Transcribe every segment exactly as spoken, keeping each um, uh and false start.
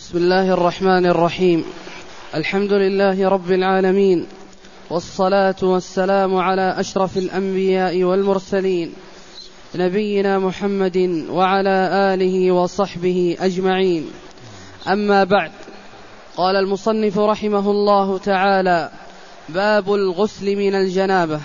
بسم الله الرحمن الرحيم. الحمد لله رب العالمين، والصلاة والسلام على أشرف الأنبياء والمرسلين، نبينا محمد وعلى آله وصحبه أجمعين. أما بعد، قال المصنف رحمه الله تعالى: باب الغسل من الجنابة.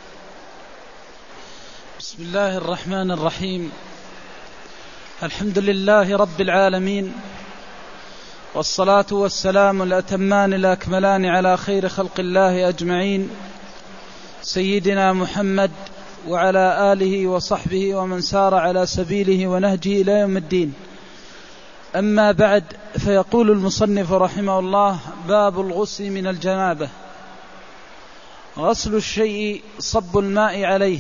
بسم الله الرحمن الرحيم. الحمد لله رب العالمين، والصلاة والسلام الأتمان الأكملان على خير خلق الله أجمعين، سيدنا محمد وعلى آله وصحبه ومن سار على سبيله ونهجه إلى يوم الدين. أما بعد، فيقول المصنف رحمه الله: باب الغسل من الجنابة. غسل الشيء صب الماء عليه.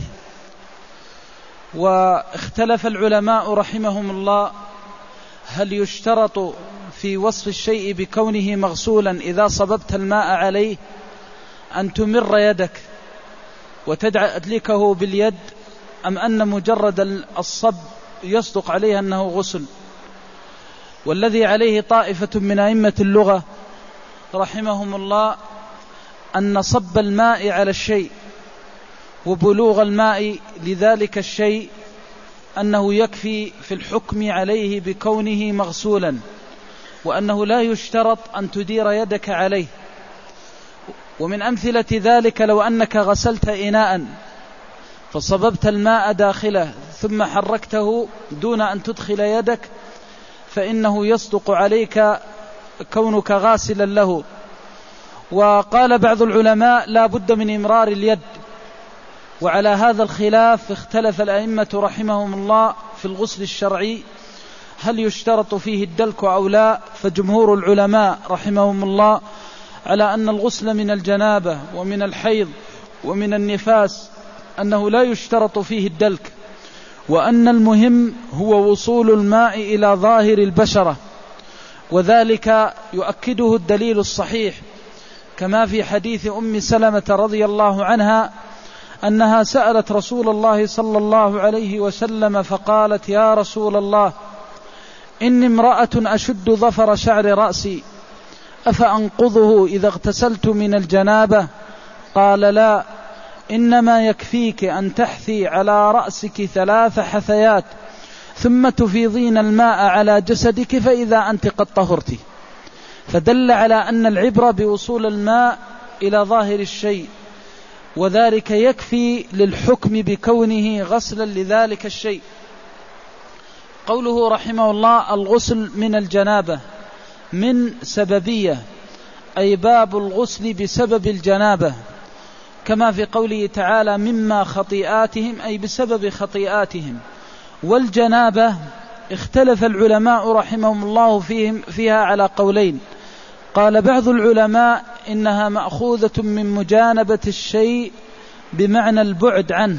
واختلف العلماء رحمهم الله هل يشترط في وصف الشيء بكونه مغسولا إذا صببت الماء عليه أن تمر يدك وتدلكه باليد، أم أن مجرد الصب يصدق عليه أنه غسل؟ والذي عليه طائفة من أئمة اللغة رحمهم الله أن صب الماء على الشيء وبلوغ الماء لذلك الشيء أنه يكفي في الحكم عليه بكونه مغسولا، وأنه لا يشترط أن تدير يدك عليه. ومن أمثلة ذلك لو أنك غسلت إناء فصببت الماء داخله ثم حركته دون أن تدخل يدك، فإنه يصدق عليك كونك غاسلا له. وقال بعض العلماء لا بد من إمرار اليد. وعلى هذا الخلاف اختلف الأئمة رحمهم الله في الغسل الشرعي هل يشترط فيه الدلك أو لا. فجمهور العلماء رحمهم الله على أن الغسل من الجنابة ومن الحيض ومن النفاس أنه لا يشترط فيه الدلك، وأن المهم هو وصول الماء إلى ظاهر البشرة، وذلك يؤكده الدليل الصحيح كما في حديث أم سلمة رضي الله عنها أنها سألت رسول الله صلى الله عليه وسلم فقالت: يا رسول الله، إني امرأة أشد ظفر شعر رأسي، أفأنقضه إذا اغتسلت من الجنابة؟ قال: لا، إنما يكفيك أن تحثي على رأسك ثلاث حثيات ثم تفيضين الماء على جسدك فإذا أنت قد طهرت. فدل على أن العبرة بوصول الماء إلى ظاهر الشيء، وذلك يكفي للحكم بكونه غسلا لذلك الشيء. قوله رحمه الله: الغسل من الجنابة، من سببية، أي باب الغسل بسبب الجنابة، كما في قوله تعالى: مما خطيئاتهم، أي بسبب خطيئاتهم. والجنابة اختلف العلماء رحمهم الله فيهم فيها على قولين. قال بعض العلماء إنها مأخوذة من مجانبة الشيء بمعنى البعد عنه،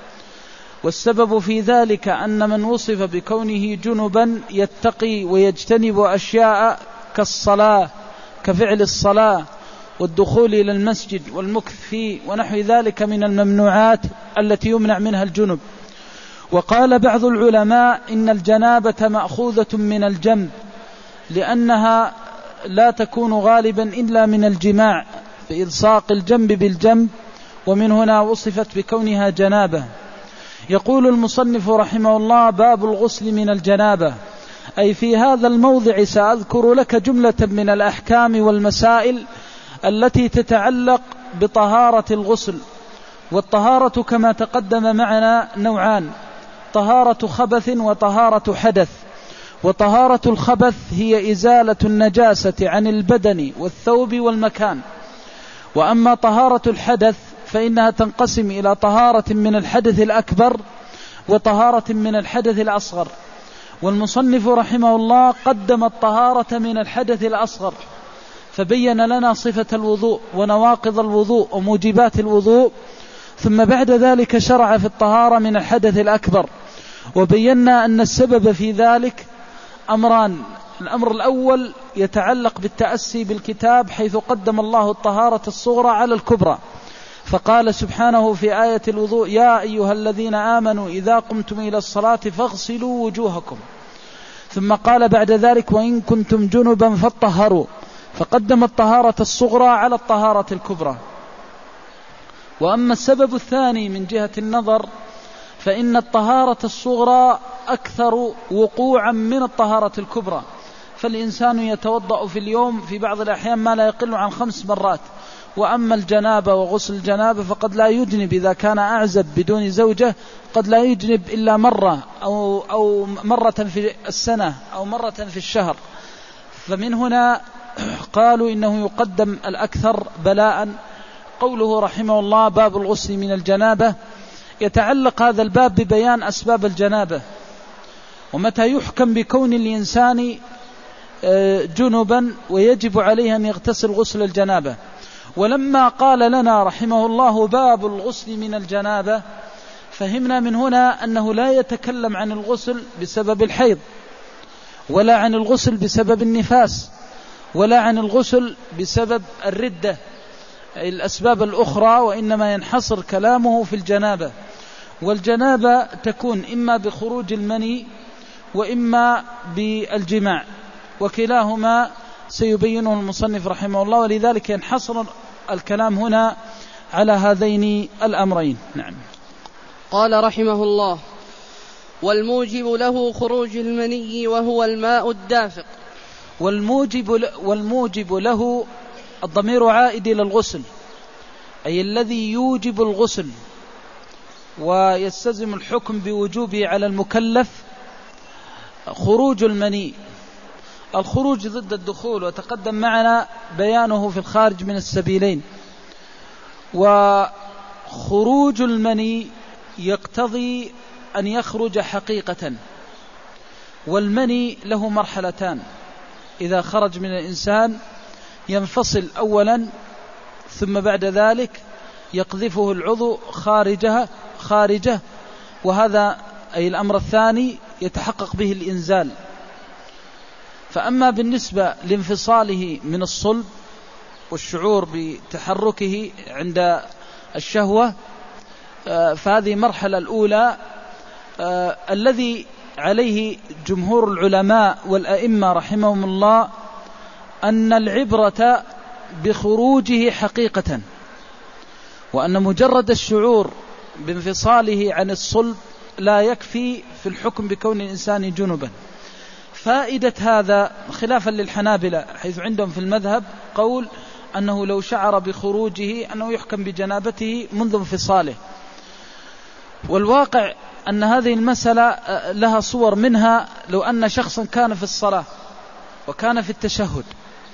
والسبب في ذلك أن من وصف بكونه جنبا يتقي ويجتنب أشياء كالصلاة، كفعل الصلاة والدخول إلى المسجد والمكث فيه ونحو ذلك من الممنوعات التي يمنع منها الجنب. وقال بعض العلماء إن الجنابة مأخوذة من الجنب، لأنها لا تكون غالبا إلا من الجماع بإلصاق الجنب بالجنب، ومن هنا وصفت بكونها جنابة. يقول المصنف رحمه الله: باب الغسل من الجنابة، أي في هذا الموضع سأذكر لك جملة من الأحكام والمسائل التي تتعلق بطهارة الغسل. والطهارة كما تقدم معنا نوعان: طهارة خبث وطهارة حدث. وطهارة الخبث هي إزالة النجاسة عن البدن والثوب والمكان. وأما طهارة الحدث فإنها تنقسم إلى طهارة من الحدث الأكبر وطهارة من الحدث الأصغر. والمصنف رحمه الله قدم الطهارة من الحدث الأصغر، فبين لنا صفة الوضوء ونواقض الوضوء وموجبات الوضوء، ثم بعد ذلك شرع في الطهارة من الحدث الأكبر، وبينا أن السبب في ذلك أمران. الأمر الأول يتعلق بالتأسي بالكتاب، حيث قدم الله الطهارة الصغرى على الكبرى، فقال سبحانه في آية الوضوء: يا أيها الذين آمنوا إذا قمتم إلى الصلاة فاغسلوا وجوهكم. ثم قال بعد ذلك وإن كنتم جنبا فاطهروا، فقدم الطهارة الصغرى على الطهارة الكبرى. وأما السبب الثاني من جهة النظر فإن الطهارة الصغرى أكثر وقوعا من الطهارة الكبرى، فالإنسان يتوضأ في اليوم في بعض الأحيان ما لا يقل عن خمس مرات. وأما الجنابة وغسل الجنابة فقد لا يجنب إذا كان أعزب بدون زوجة، قد لا يجنب إلا مرة أو, أو مرة في السنة أو مرة في الشهر. فمن هنا قالوا إنه يقدم الأكثر بلاء. قوله رحمه الله باب الغسل من الجنابة، يتعلق هذا الباب ببيان أسباب الجنابة ومتى يحكم بكون الإنسان جنبا ويجب عليه أن يغتسل غسل الجنابة. ولما قال لنا رحمه الله باب الغسل من الجنابة فهمنا من هنا أنه لا يتكلم عن الغسل بسبب الحيض، ولا عن الغسل بسبب النفاس، ولا عن الغسل بسبب الردة الأسباب الأخرى، وإنما ينحصر كلامه في الجنابة. والجنابة تكون إما بخروج المني وإما بالجماع، وكلاهما سيبينه المصنف رحمه الله، ولذلك ينحصر الكلام هنا على هذين الأمرين. نعم. قال رحمه الله والموجب له خروج المني وهو الماء الدافق. والموجب, والموجب له الضمير عائد إلى الغسل، أي الذي يوجب الغسل ويستلزم الحكم بوجوبه على المكلف خروج المني. الخروج ضد الدخول، وتقدم معنا بيانه في الخارج من السبيلين. وخروج المني يقتضي أن يخرج حقيقة، والمني له مرحلتان. إذا خرج من الإنسان ينفصل أولا، ثم بعد ذلك يقذفه العضو خارجها خارجه، وهذا أي الأمر الثاني يتحقق به الإنزال. فأما بالنسبة لانفصاله من الصلب والشعور بتحركه عند الشهوة فهذه المرحلة الأولى الذي عليه جمهور العلماء والأئمة رحمهم الله أن العبرة بخروجه حقيقة، وأن مجرد الشعور بانفصاله عن الصلب لا يكفي في الحكم بكون الإنسان جنبا. فائدة هذا خلافا للحنابلة، حيث عندهم في المذهب قول أنه لو شعر بخروجه أنه يحكم بجنابته منذ انفصاله. والواقع أن هذه المسألة لها صور، منها لو أن شخصا كان في الصلاة وكان في التشهد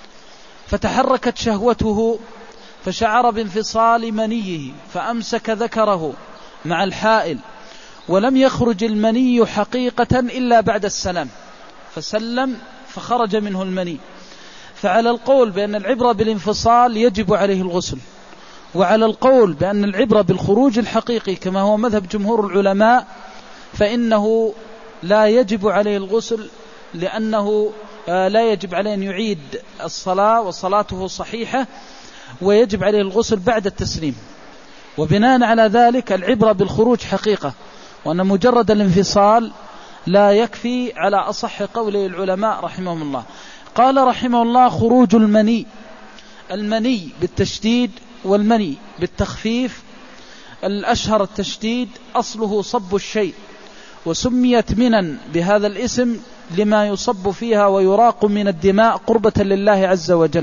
فتحركت شهوته فشعر بانفصال منيه فأمسك ذكره مع الحائل ولم يخرج المني حقيقة إلا بعد السلام، فسلم فخرج منه المني، فعلى القول بأن العبرة بالانفصال يجب عليه الغسل، وعلى القول بأن العبرة بالخروج الحقيقي كما هو مذهب جمهور العلماء فإنه لا يجب عليه الغسل، لأنه لا يجب عليه أن يعيد الصلاة وصلاته صحيحة، ويجب عليه الغسل بعد التسليم. وبناء على ذلك العبرة بالخروج حقيقة، وأن مجرد الانفصال لا يكفي على أصح قولي العلماء رحمهم الله. قال رحمه الله خروج المني، المني بالتشديد والمني بالتخفيف. الأشهر التشديد، أصله صب الشيء، وسميت منا بهذا الاسم لما يصب فيها ويراق من الدماء قربة لله عز وجل.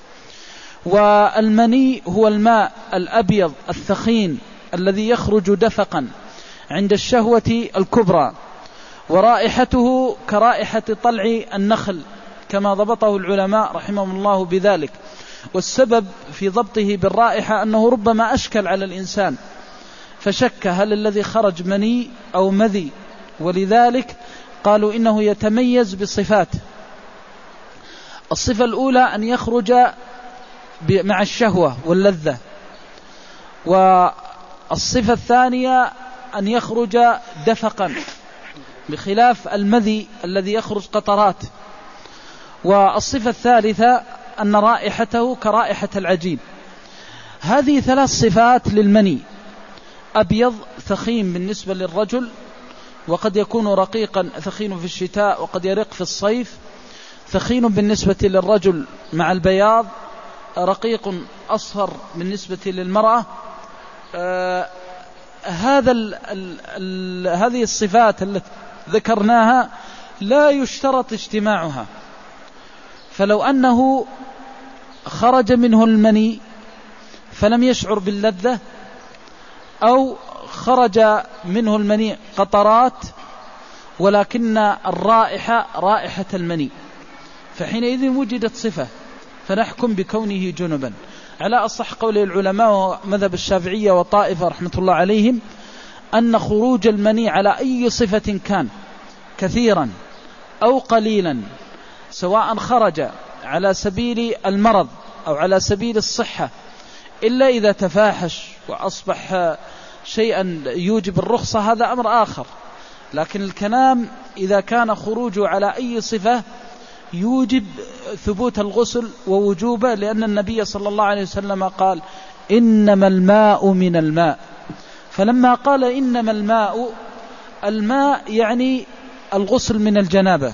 والمني هو الماء الأبيض الثخين الذي يخرج دفقا عند الشهوة الكبرى، ورائحته كرائحة طلع النخل كما ضبطه العلماء رحمهم الله بذلك. والسبب في ضبطه بالرائحة أنه ربما أشكل على الإنسان فشك هل الذي خرج مني أو مذي، ولذلك قالوا إنه يتميز بصفات. الصفة الأولى أن يخرج مع الشهوة واللذة، والصفة الثانية أن يخرج دفقا بخلاف المذي الذي يخرج قطرات، والصفة الثالثة أن رائحته كرائحة العجين. هذه ثلاث صفات للمني: أبيض ثخين بالنسبة للرجل، وقد يكون رقيقا ثخين في الشتاء وقد يرق في الصيف. ثخين بالنسبة للرجل مع البياض، رقيق أصفر بالنسبة للمرأة. آه هذا ال ال ال هذه الصفات التي ذكرناها لا يشترط اجتماعها، فلو أنه خرج منه المني فلم يشعر باللذة، أو خرج منه المني قطرات ولكن الرائحة رائحة المني، فحينئذ وجدت صفة فنحكم بكونه جنبا. على أصح قول العلماء ومذهب الشافعية وطائفة رحمة الله عليهم أن خروج المني على أي صفة كان كثيرا أو قليلا، سواء خرج على سبيل المرض أو على سبيل الصحة، إلا إذا تفاحش وأصبح شيئا يوجب الرخصة هذا أمر آخر. لكن الكلام إذا كان خروجه على أي صفة يوجب ثبوت الغسل ووجوبه، لأن النبي صلى الله عليه وسلم قال إنما الماء من الماء. فلما قال إنما الماء، الماء يعني الغسل من الجنابة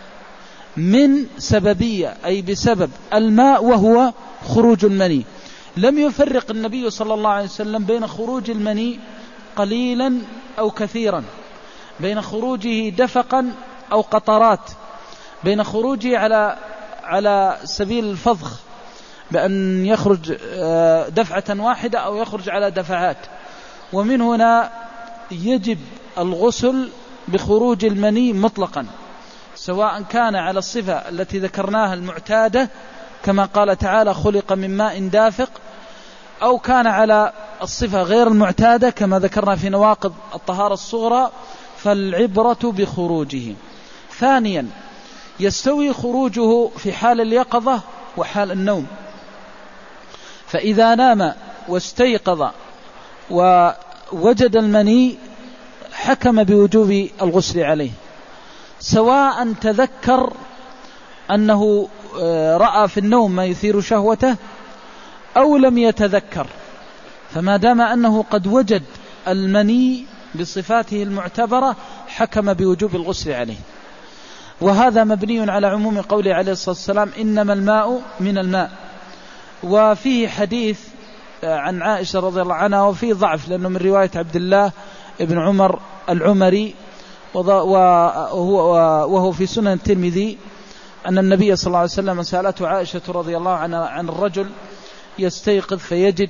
من سببية، أي بسبب الماء وهو خروج المني. لم يفرق النبي صلى الله عليه وسلم بين خروج المني قليلا أو كثيرا، بين خروجه دفقا أو قطرات، بين خروجه على على سبيل الفضخ بأن يخرج دفعة واحدة أو يخرج على دفعات. ومن هنا يجب الغسل بخروج المني مطلقا، سواء كان على الصفة التي ذكرناها المعتادة كما قال تعالى خلق من ماء دافق، أو كان على الصفة غير المعتادة كما ذكرنا في نواقض الطهارة الصغرى، فالعبرة بخروجه. ثانيا يستوي خروجه في حال اليقظة وحال النوم، فإذا نام واستيقظ ووجد المني حكم بوجوب الغسل عليه، سواء تذكر أنه رأى في النوم ما يثير شهوته أو لم يتذكر، فما دام أنه قد وجد المني بصفاته المعتبرة حكم بوجوب الغسل عليه. وهذا مبني على عموم قوله عليه الصلاة والسلام إنما الماء من الماء. وفيه حديث عن عائشة رضي الله عنها وفيه ضعف لأنه من رواية عبد الله ابن عمر العمري وهو في سنن الترمذي أن النبي صلى الله عليه وسلم سألته عائشة رضي الله عنها عن الرجل يستيقظ فيجد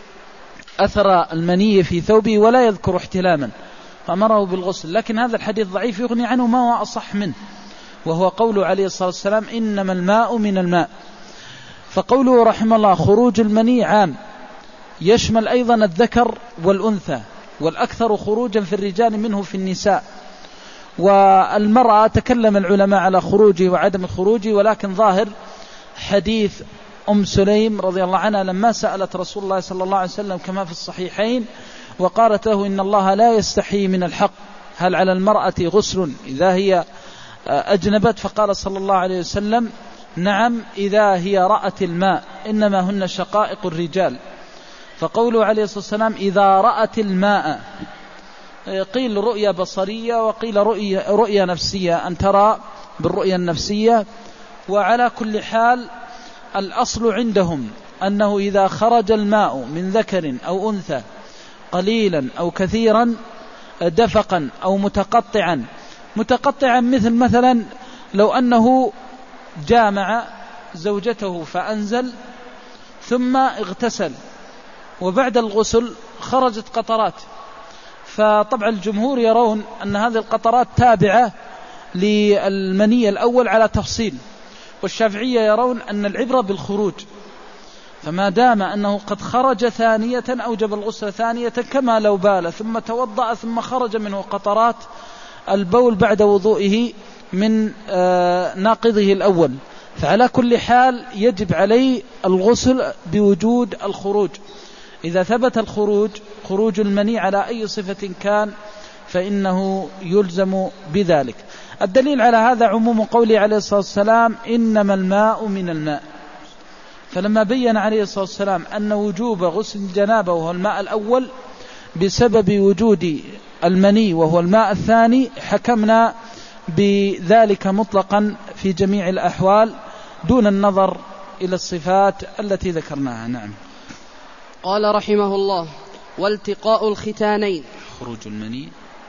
أثر المني في ثوبه ولا يذكر احتلاما فأمره بالغسل. لكن هذا الحديث ضعيف يغني عنه ما هو أصح منه، وهو قوله عليه الصلاة والسلام إنما الماء من الماء. فقوله رحمه الله خروج المني عام يشمل أيضا الذكر والأنثى، والأكثر خروجا في الرجال منه في النساء. والمرأة تكلم العلماء على خروجه وعدم خروجه، ولكن ظاهر حديث أم سليم رضي الله عنها لما سألت رسول الله صلى الله عليه وسلم كما في الصحيحين وقالت له إن الله لا يستحي من الحق، هل على المرأة غسل إذا هي أجنبت؟ فقال صلى الله عليه وسلم نعم إذا هي رأت الماء، إنما هن شقائق الرجال. فقوله عليه الصلاة والسلام إذا رأت الماء، قيل رؤية بصرية وقيل رؤية, رؤية نفسية، أن ترى بالرؤية النفسية. وعلى كل حال الأصل عندهم أنه إذا خرج الماء من ذكر أو أنثى قليلا أو كثيرا دفقا أو متقطعا، متقطعا مثل مثلا لو أنه جامع زوجته فأنزل ثم اغتسل وبعد الغسل خرجت قطرات، فطبعا الجمهور يرون أن هذه القطرات تابعة للمني الأول على تفصيل، والشافعية يرون أن العبرة بالخروج، فما دام أنه قد خرج ثانية أوجب الغسل ثانية كما لو بال ثم توضأ ثم خرج منه قطرات البول بعد وضوئه من ناقضه الأول. فعلى كل حال يجب عليه الغسل بوجود الخروج. إذا ثبت الخروج خروج المني على أي صفة كان فإنه يلزم بذلك. الدليل على هذا عموم قوله عليه الصلاة والسلام إنما الماء من الماء، فلما بين عليه الصلاة والسلام أن وجوب غسل الجنابة وهو الماء الأول بسبب وجود المني وهو الماء الثاني حكمنا بذلك مطلقا في جميع الأحوال دون النظر إلى الصفات التي ذكرناها. نعم. قال رحمه الله: والتقاء الختانين خروج المني.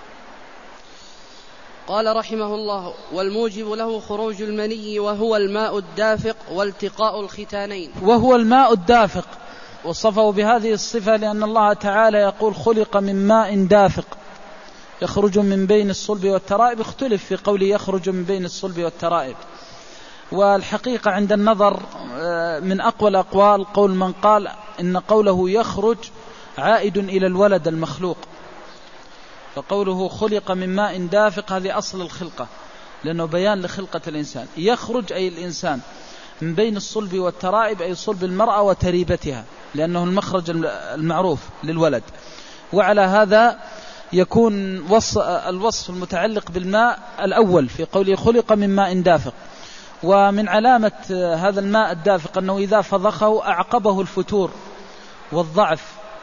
قال رحمه الله: والموجب له خروج المني وهو الماء الدافق والتقاء الختانين. وهو الماء الدافق، وصفه بهذه الصفة لأن الله تعالى يقول: خلق من ماء دافق يخرج من بين الصلب والترائب. اختلف في قوله يخرج من بين الصلب والترائب، والحقيقة عند النظر من أقوى الأقوال قول من قال إن قوله يخرج عائد إلى الولد المخلوق، فقوله خلق من ماء دافق هذه أصل الخلقة، لأنه بيان لخلقة الإنسان. يخرج أي الإنسان من بين الصلب والترائب أي صلب المرأة وتريبتها، لأنه المخرج المعروف للولد. وعلى هذا يكون الوصف المتعلق بالماء الأول في قوله خلق من ماء دافق. ومن علامة هذا الماء الدافق أنه إذا فضخه أعقبه الفتور والضعف،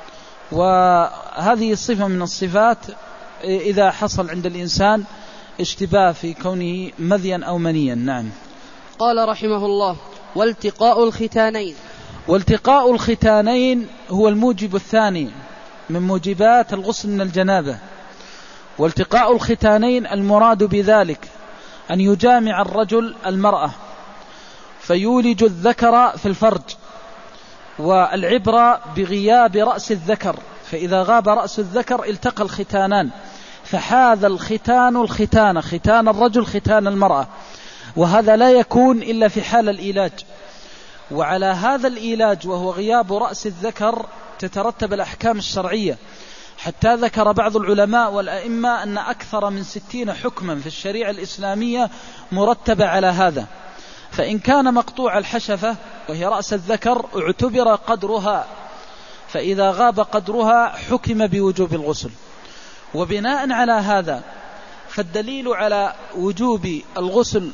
وهذه الصفة من الصفات إذا حصل عند الإنسان اشتباه في كونه مذيا أو منيا. نعم. قال رحمه الله: والتقاء الختانين. والتقاء الختانين هو الموجب الثاني من موجبات الغسل من الجنابة. والتقاء الختانين المراد بذلك أن يجامع الرجل المرأة فيولج الذكر في الفرج، والعبرة بغياب رأس الذكر، فإذا غاب رأس الذكر التقى الختانان، فحاذ الختان الختان، ختان الرجل ختان المرأة، وهذا لا يكون إلا في حال الإيلاج. وعلى هذا الإيلاج وهو غياب رأس الذكر تترتب الأحكام الشرعية، حتى ذكر بعض العلماء والأئمة أن أكثر من ستين حكما في الشريعة الإسلامية مرتبة على هذا. فإن كان مقطوع الحشفة وهي رأس الذكر اعتبر قدرها، فإذا غاب قدرها حكم بوجوب الغسل. وبناء على هذا فالدليل على وجوب الغسل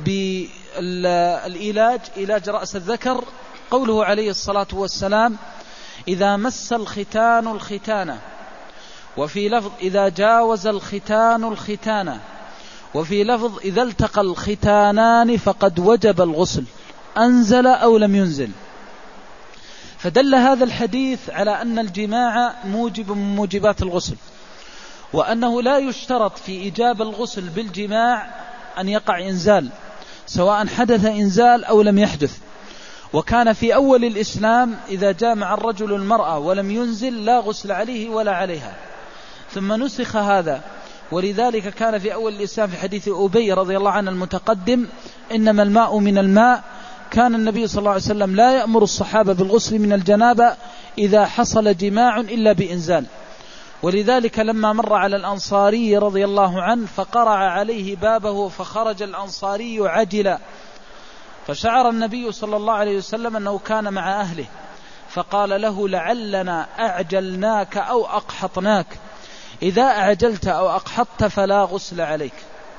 بالعلاج علاج رأس الذكر قوله عليه الصلاة والسلام: إذا مس الختان الختانة، وفي لفظ إذا جاوز الختان الختانة، وفي لفظ إذا التقى الختانان فقد وجب الغسل أنزل أو لم ينزل. فدل هذا الحديث على أن الجماع موجب من موجبات الغسل، وأنه لا يشترط في إيجاب الغسل بالجماع أن يقع إنزال، سواء حدث إنزال أو لم يحدث. وكان في أول الإسلام إذا جامع الرجل المرأة ولم ينزل لا غسل عليه ولا عليها، ثم نسخ هذا. ولذلك كان في أول الإسلام في حديث أبي رضي الله عنه المتقدم: إنما الماء من الماء. كان النبي صلى الله عليه وسلم لا يأمر الصحابة بالغسل من الجنابة إذا حصل جماع إلا بإنزال. ولذلك لما مر على الأنصاري رضي الله عنه فقرع عليه بابه فخرج الأنصاري عجلا، فشعر النبي صلى الله عليه وسلم أنه كان مع أهله، فقال له: لعلنا أعجلناك أو أقحطناك، إذا أعجلت أو أقحطت فلا غسل عليك.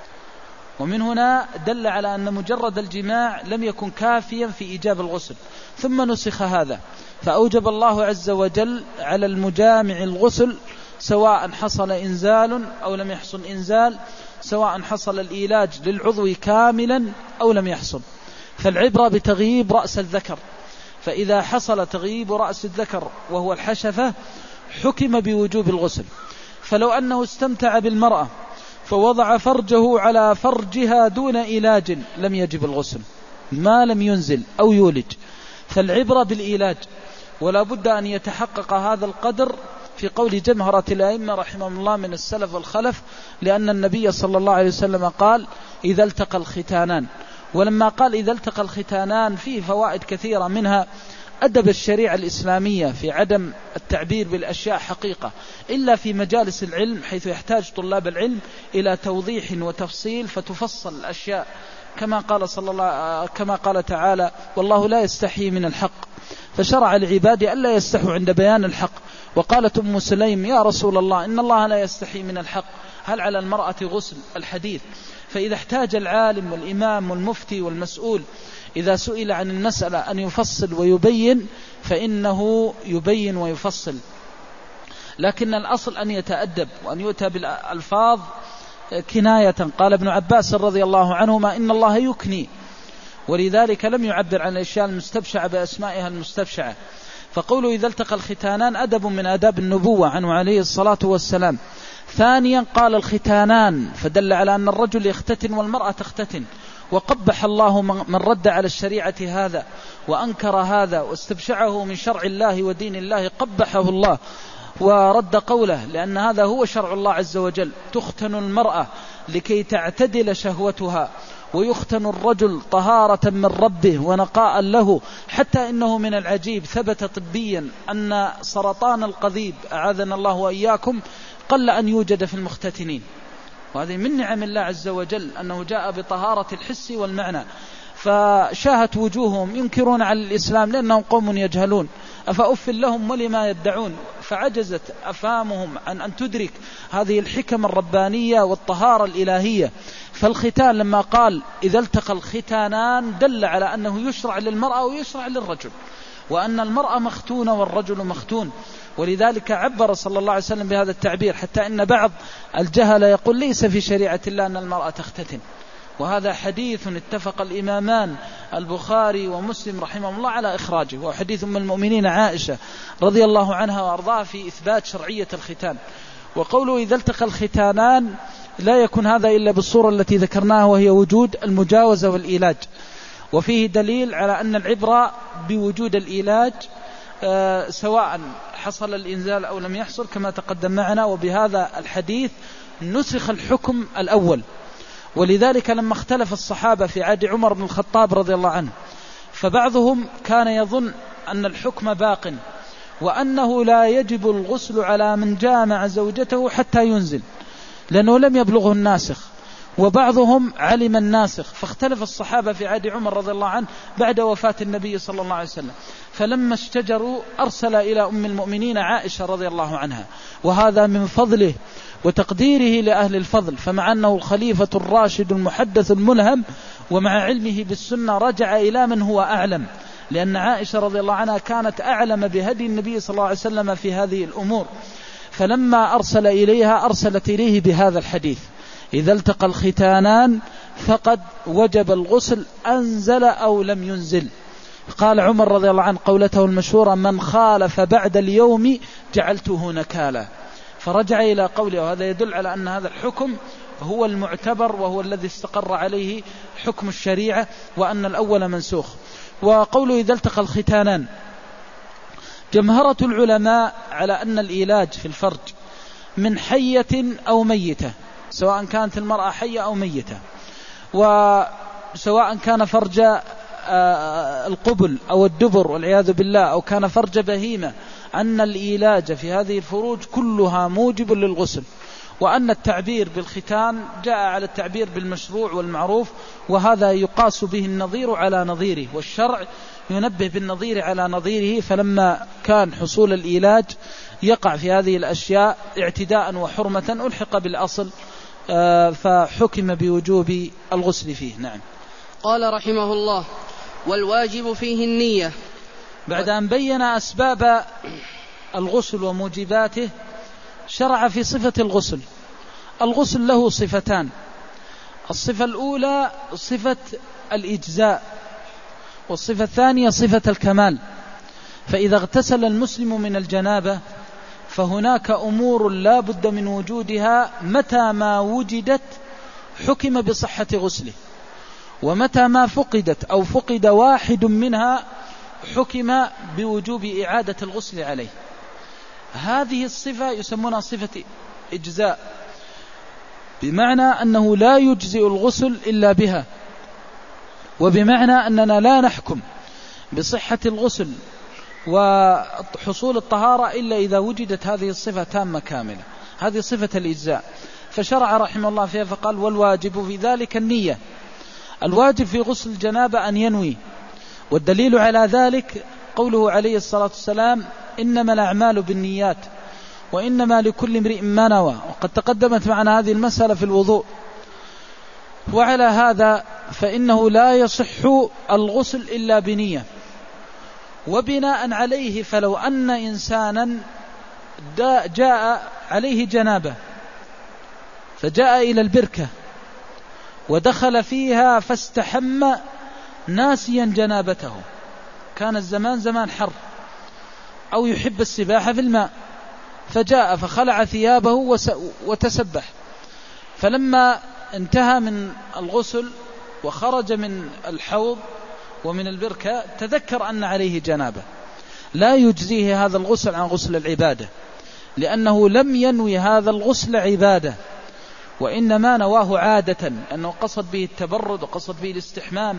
ومن هنا دل على أن مجرد الجماع لم يكن كافيا في إيجاب الغسل، ثم نسخ هذا، فأوجب الله عز وجل على المجامع الغسل سواء حصل إنزال أو لم يحصل إنزال، سواء حصل الإيلاج للعضو كاملا أو لم يحصل. فالعبرة بتغييب رأس الذكر، فإذا حصل تغييب رأس الذكر وهو الحشفة حكم بوجوب الغسل. فلو أنه استمتع بالمرأة فوضع فرجه على فرجها دون إيلاج لم يجب الغسل ما لم ينزل أو يولج، فالعبرة بالإيلاج. ولا بد أن يتحقق هذا القدر في قول جمهرة الأئمة رحمهم الله من السلف والخلف، لأن النبي صلى الله عليه وسلم قال: إذا التقى الختانان. ولما قال إذا التقى الختانان فيه فوائد كثيرة، منها أدب الشريعة الإسلامية في عدم التعبير بالأشياء حقيقة إلا في مجالس العلم، حيث يحتاج طلاب العلم إلى توضيح وتفصيل فتفصل الأشياء، كما قال صلى الله كما قال تعالى: والله لا يستحي من الحق، فشرع العباد ألا يستحوا عند بيان الحق. وقالت أم سليم: يا رسول الله إن الله لا يستحي من الحق، هل على المرأة غسل؟ الحديث. فإذا احتاج العالم والإمام والمفتي والمسؤول إذا سئل عن المسألة أن يفصل ويبين فإنه يبين ويفصل. لكن الأصل أن يتأدب وأن يؤتى بالألفاظ كناية. قال ابن عباس رضي الله عنهما إن الله يكني، ولذلك لم يعبر عن الأشياء المستبشعة بأسمائها المستبشعة. فقوله إذا التقى الختانان أدب من آداب النبوة عنه عليه الصلاة والسلام. ثانيا قال الختانان، فدل على أن الرجل يختتن والمرأة تختتن، وقبح الله من رد على الشريعة هذا وأنكر هذا واستبشعه من شرع الله ودين الله، قبحه الله ورد قوله، لأن هذا هو شرع الله عز وجل. تختن المرأة لكي تعتدل شهوتها، ويختن الرجل طهارة من ربه ونقاء له. حتى إنه من العجيب ثبت طبيا أن سرطان القضيب أعاذنا الله وإياكم قل أن يوجد في المختتنين، وهذه من نعم الله عز وجل أنه جاء بطهارة الحس والمعنى. فشاهت وجوههم ينكرون على الإسلام لأنهم قوم يجهلون، أفأف لهم ولما يدعون، فعجزت أفهامهم عن أن تدرك هذه الحكم الربانية والطهارة الإلهية. فالختان لما قال إذا التقى الختانان دل على أنه يشرع للمرأة ويشرع للرجل، وأن المرأة مختونة والرجل مختون. ولذلك عبر صلى الله عليه وسلم بهذا التعبير، حتى إن بعض الجهل يقول ليس في شريعة الله أن المرأة تختتن، وهذا حديث اتفق الإمامان البخاري ومسلم رحمه الله على إخراجه، وحديث أم المؤمنين عائشة رضي الله عنها وأرضاها في إثبات شرعية الختان. وقوله إذا التقى الختانان لا يكون هذا إلا بالصورة التي ذكرناها، وهي وجود المجاوزة والإيلاج. وفيه دليل على أن العبرة بوجود الإيلاج آه سواء حصل الإنزال أو لم يحصل كما تقدم معنا. وبهذا الحديث نسخ الحكم الأول. ولذلك لما اختلف الصحابة في عهد عمر بن الخطاب رضي الله عنه، فبعضهم كان يظن أن الحكم باق، وأنه لا يجب الغسل على من جامع زوجته حتى ينزل، لأنه لم يبلغه الناسخ. وبعضهم علم الناسخ، فاختلف الصحابة في عهد عمر رضي الله عنه بعد وفاة النبي صلى الله عليه وسلم. فلما اشتجروا أرسل إلى أم المؤمنين عائشة رضي الله عنها، وهذا من فضله وتقديره لأهل الفضل. فمع أنه الخليفة الراشد المحدث الملهم، ومع علمه بالسنة رجع إلى من هو أعلم، لأن عائشة رضي الله عنها كانت أعلم بهدي النبي صلى الله عليه وسلم في هذه الأمور. فلما أرسل إليها أرسلت إليه بهذا الحديث إذا التقى الختانان فقد وجب الغسل أنزل أو لم ينزل. قال عمر رضي الله عنه قولته المشهورة من خالف بعد اليوم جعلته نكالا، فرجع إلى قوله. وهذا يدل على أن هذا الحكم هو المعتبر وهو الذي استقر عليه حكم الشريعة، وأن الأول منسوخ. وقوله إذا التقى الختانان، جمهرة العلماء على أن الإيلاج في الفرج من حية أو ميتة، سواء كانت المرأة حية أو ميتة، وسواء كان فرج القبل أو الدبر والعياذ بالله، أو كان فرج بهيمة، أن الإيلاج في هذه الفروج كلها موجب للغسل. وأن التعبير بالختان جاء على التعبير بالمشروع والمعروف، وهذا يقاس به النظير على نظيره، والشرع ينبه بالنظير على نظيره. فلما كان حصول الإيلاج يقع في هذه الأشياء اعتداء وحرمة ألحق بالأصل، فحكم بوجوب الغسل فيه. نعم. قال رحمه الله والواجب فيه النية. بعد أن بين أسباب الغسل وموجباته شرع في صفة الغسل. الغسل له صفتان، الصفة الأولى صفة الإجزاء، والصفة الثانية صفة الكمال. فإذا اغتسل المسلم من الجنابة فهناك أمور لا بد من وجودها، متى ما وجدت حكم بصحة غسله، ومتى ما فقدت أو فقد واحد منها حكم بوجوب إعادة الغسل عليه. هذه الصفة يسمونها صفة إجزاء، بمعنى أنه لا يجزئ الغسل إلا بها، وبمعنى أننا لا نحكم بصحة الغسل وحصول الطهارة إلا إذا وجدت هذه الصفة تامة كاملة. هذه صفة الإجزاء. فشرع رحمه الله فيها فقال والواجب في ذلك النية. الواجب في غسل الجنابة أن ينوي، والدليل على ذلك قوله عليه الصلاة والسلام إنما الأعمال بالنيات وإنما لكل امرئ ما نوى. وقد تقدمت معنا هذه المسألة في الوضوء. وعلى هذا فإنه لا يصح الغسل إلا بنية. وبناء عليه فلو أن إنسانا جاء عليه جنابة فجاء إلى البركة ودخل فيها فاستحم ناسيا جنابته، كان الزمان زمان حر أو يحب السباحة في الماء، فجاء فخلع ثيابه وتسبح، فلما انتهى من الغسل وخرج من الحوض ومن البركة تذكر أن عليه جنابة، لا يجزيه هذا الغسل عن غسل العبادة، لأنه لم ينوي هذا الغسل عبادة، وإنما نواه عادة، أنه قصد به التبرد وقصد به الاستحمام،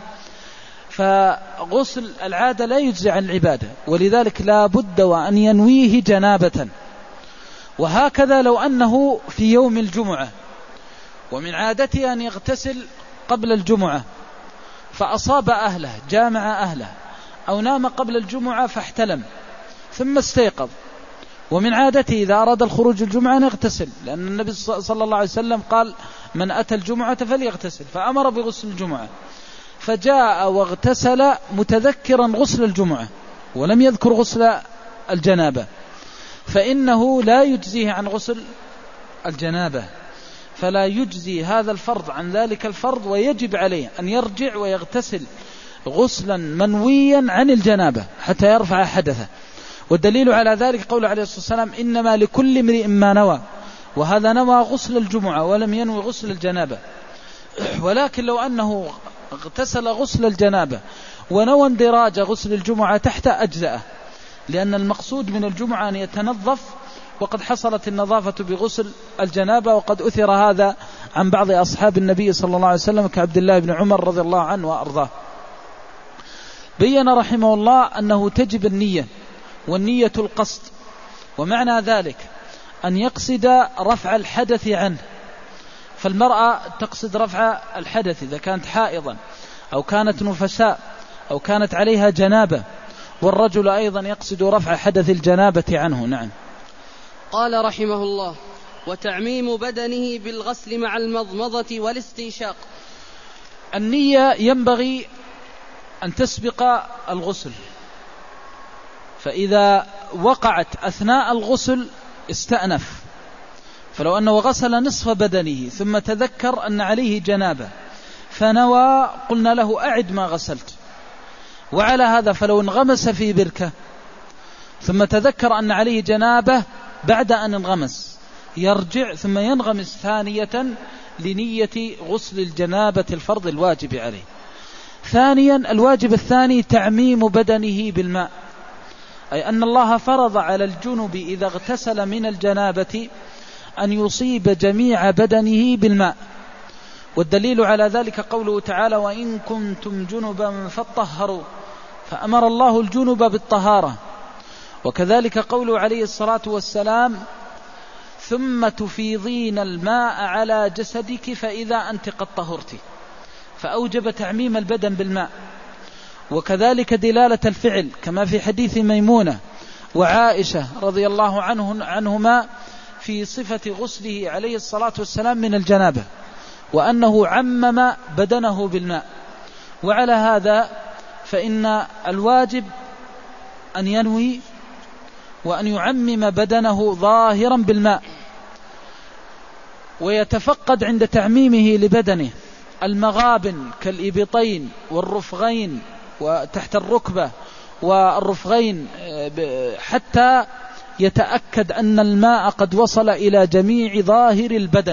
فغسل العادة لا يجزي عن العبادة، ولذلك لا بد وأن ينويه جنابة. وهكذا لو أنه في يوم الجمعة ومن عادته أن يغتسل قبل الجمعة فأصاب أهله جامع أهله، أو نام قبل الجمعة فاحتلم ثم استيقظ، ومن عادته إذا أراد الخروج الجمعة أن يغتسل، لأن النبي صلى الله عليه وسلم قال من أتى الجمعة فليغتسل، فأمر بغسل الجمعة، فجاء واغتسل متذكرا غسل الجمعة ولم يذكر غسل الجنابة، فإنه لا يجزيه عن غسل الجنابة، فلا يجزي هذا الفرض عن ذلك الفرض، ويجب عليه أن يرجع ويغتسل غسلا منويا عن الجنابة حتى يرفع حدثه. والدليل على ذلك قول عليه الصلاة والسلام إنما لكل امرئ ما نوى، وهذا نوى غسل الجمعة ولم ينوي غسل الجنابة. ولكن لو أنه اغتسل غسل الجنابة ونوى اندراج غسل الجمعة تحت أجزاءه، لأن المقصود من الجمعة أن يتنظف، وقد حصلت النظافة بغسل الجنابة، وقد أثر هذا عن بعض أصحاب النبي صلى الله عليه وسلم كعبد الله بن عمر رضي الله عنه وأرضاه. بين رحمه الله أنه تجب النية، والنية القصد، ومعنى ذلك أن يقصد رفع الحدث عنه، فالمرأة تقصد رفع الحدث إذا كانت حائضا أو كانت نفساء أو كانت عليها جنابة، والرجل أيضا يقصد رفع حدث الجنابة عنه. نعم. قال رحمه الله: وتعميم بدنه بالغسل مع المضمضة والاستنشاق. النية ينبغي أن تسبق الغسل، فإذا وقعت أثناء الغسل استأنف، فلو أنه غسل نصف بدنه ثم تذكر أن عليه جنابة فنوى قلنا له أعد ما غسلت. وعلى هذا فلو انغمس في بركة ثم تذكر أن عليه جنابة بعد أن انغمس يرجع ثم ينغمس ثانية لنية غسل الجنابة الفرض الواجب عليه. ثانيا الواجب الثاني تعميم بدنه بالماء، أي أن الله فرض على الجنب إذا اغتسل من الجنابة أن يصيب جميع بدنه بالماء، والدليل على ذلك قوله تعالى: وإن كنتم جنبا فاطهروا، فأمر الله الجنب بالطهارة. وكذلك قوله عليه الصلاة والسلام: ثم تفيضين الماء على جسدك فإذا أنت قد طهرت، فأوجب تعميم البدن بالماء. وكذلك دلالة الفعل كما في حديث ميمونة وعائشة رضي الله عنه عنهما في صفة غسله عليه الصلاة والسلام من الجنابة، وأنه عمم بدنه بالماء. وعلى هذا فإن الواجب أن ينوي وأن يعمم بدنه ظاهرا بالماء، ويتفقد عند تعميمه لبدنه المغابن كالإبطين والرفغين وتحت الركبة والرفغين، حتى يتأكد أن الماء قد وصل إلى جميع ظاهر البدن.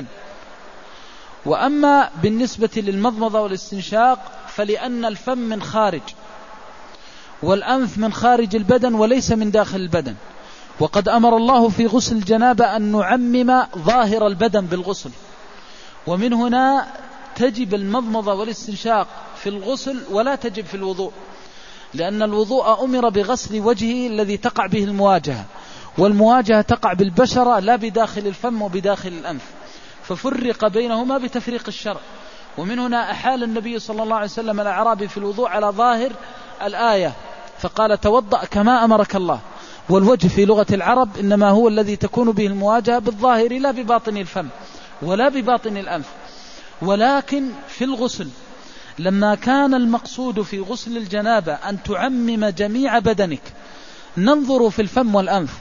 وأما بالنسبة للمضمضة والاستنشاق فلأن الفم من خارج والأنف من خارج البدن وليس من داخل البدن، وقد أمر الله في غسل الجنابة أن نعمم ظاهر البدن بالغسل، ومن هنا تجب المضمضة والاستنشاق في الغسل ولا تجب في الوضوء، لأن الوضوء أمر بغسل وجهه الذي تقع به المواجهة، والمواجهة تقع بالبشرة لا بداخل الفم وبداخل الأنف، ففرق بينهما بتفريق الشرع. ومن هنا أحال النبي صلى الله عليه وسلم الأعرابي في الوضوء على ظاهر الآية فقال: توضأ كما أمرك الله. والوجه في لغة العرب إنما هو الذي تكون به المواجهة بالظاهر لا بباطن الفم ولا بباطن الأنف. ولكن في الغسل لما كان المقصود في غسل الجنابة أن تعمم جميع بدنك، ننظر في الفم والأنف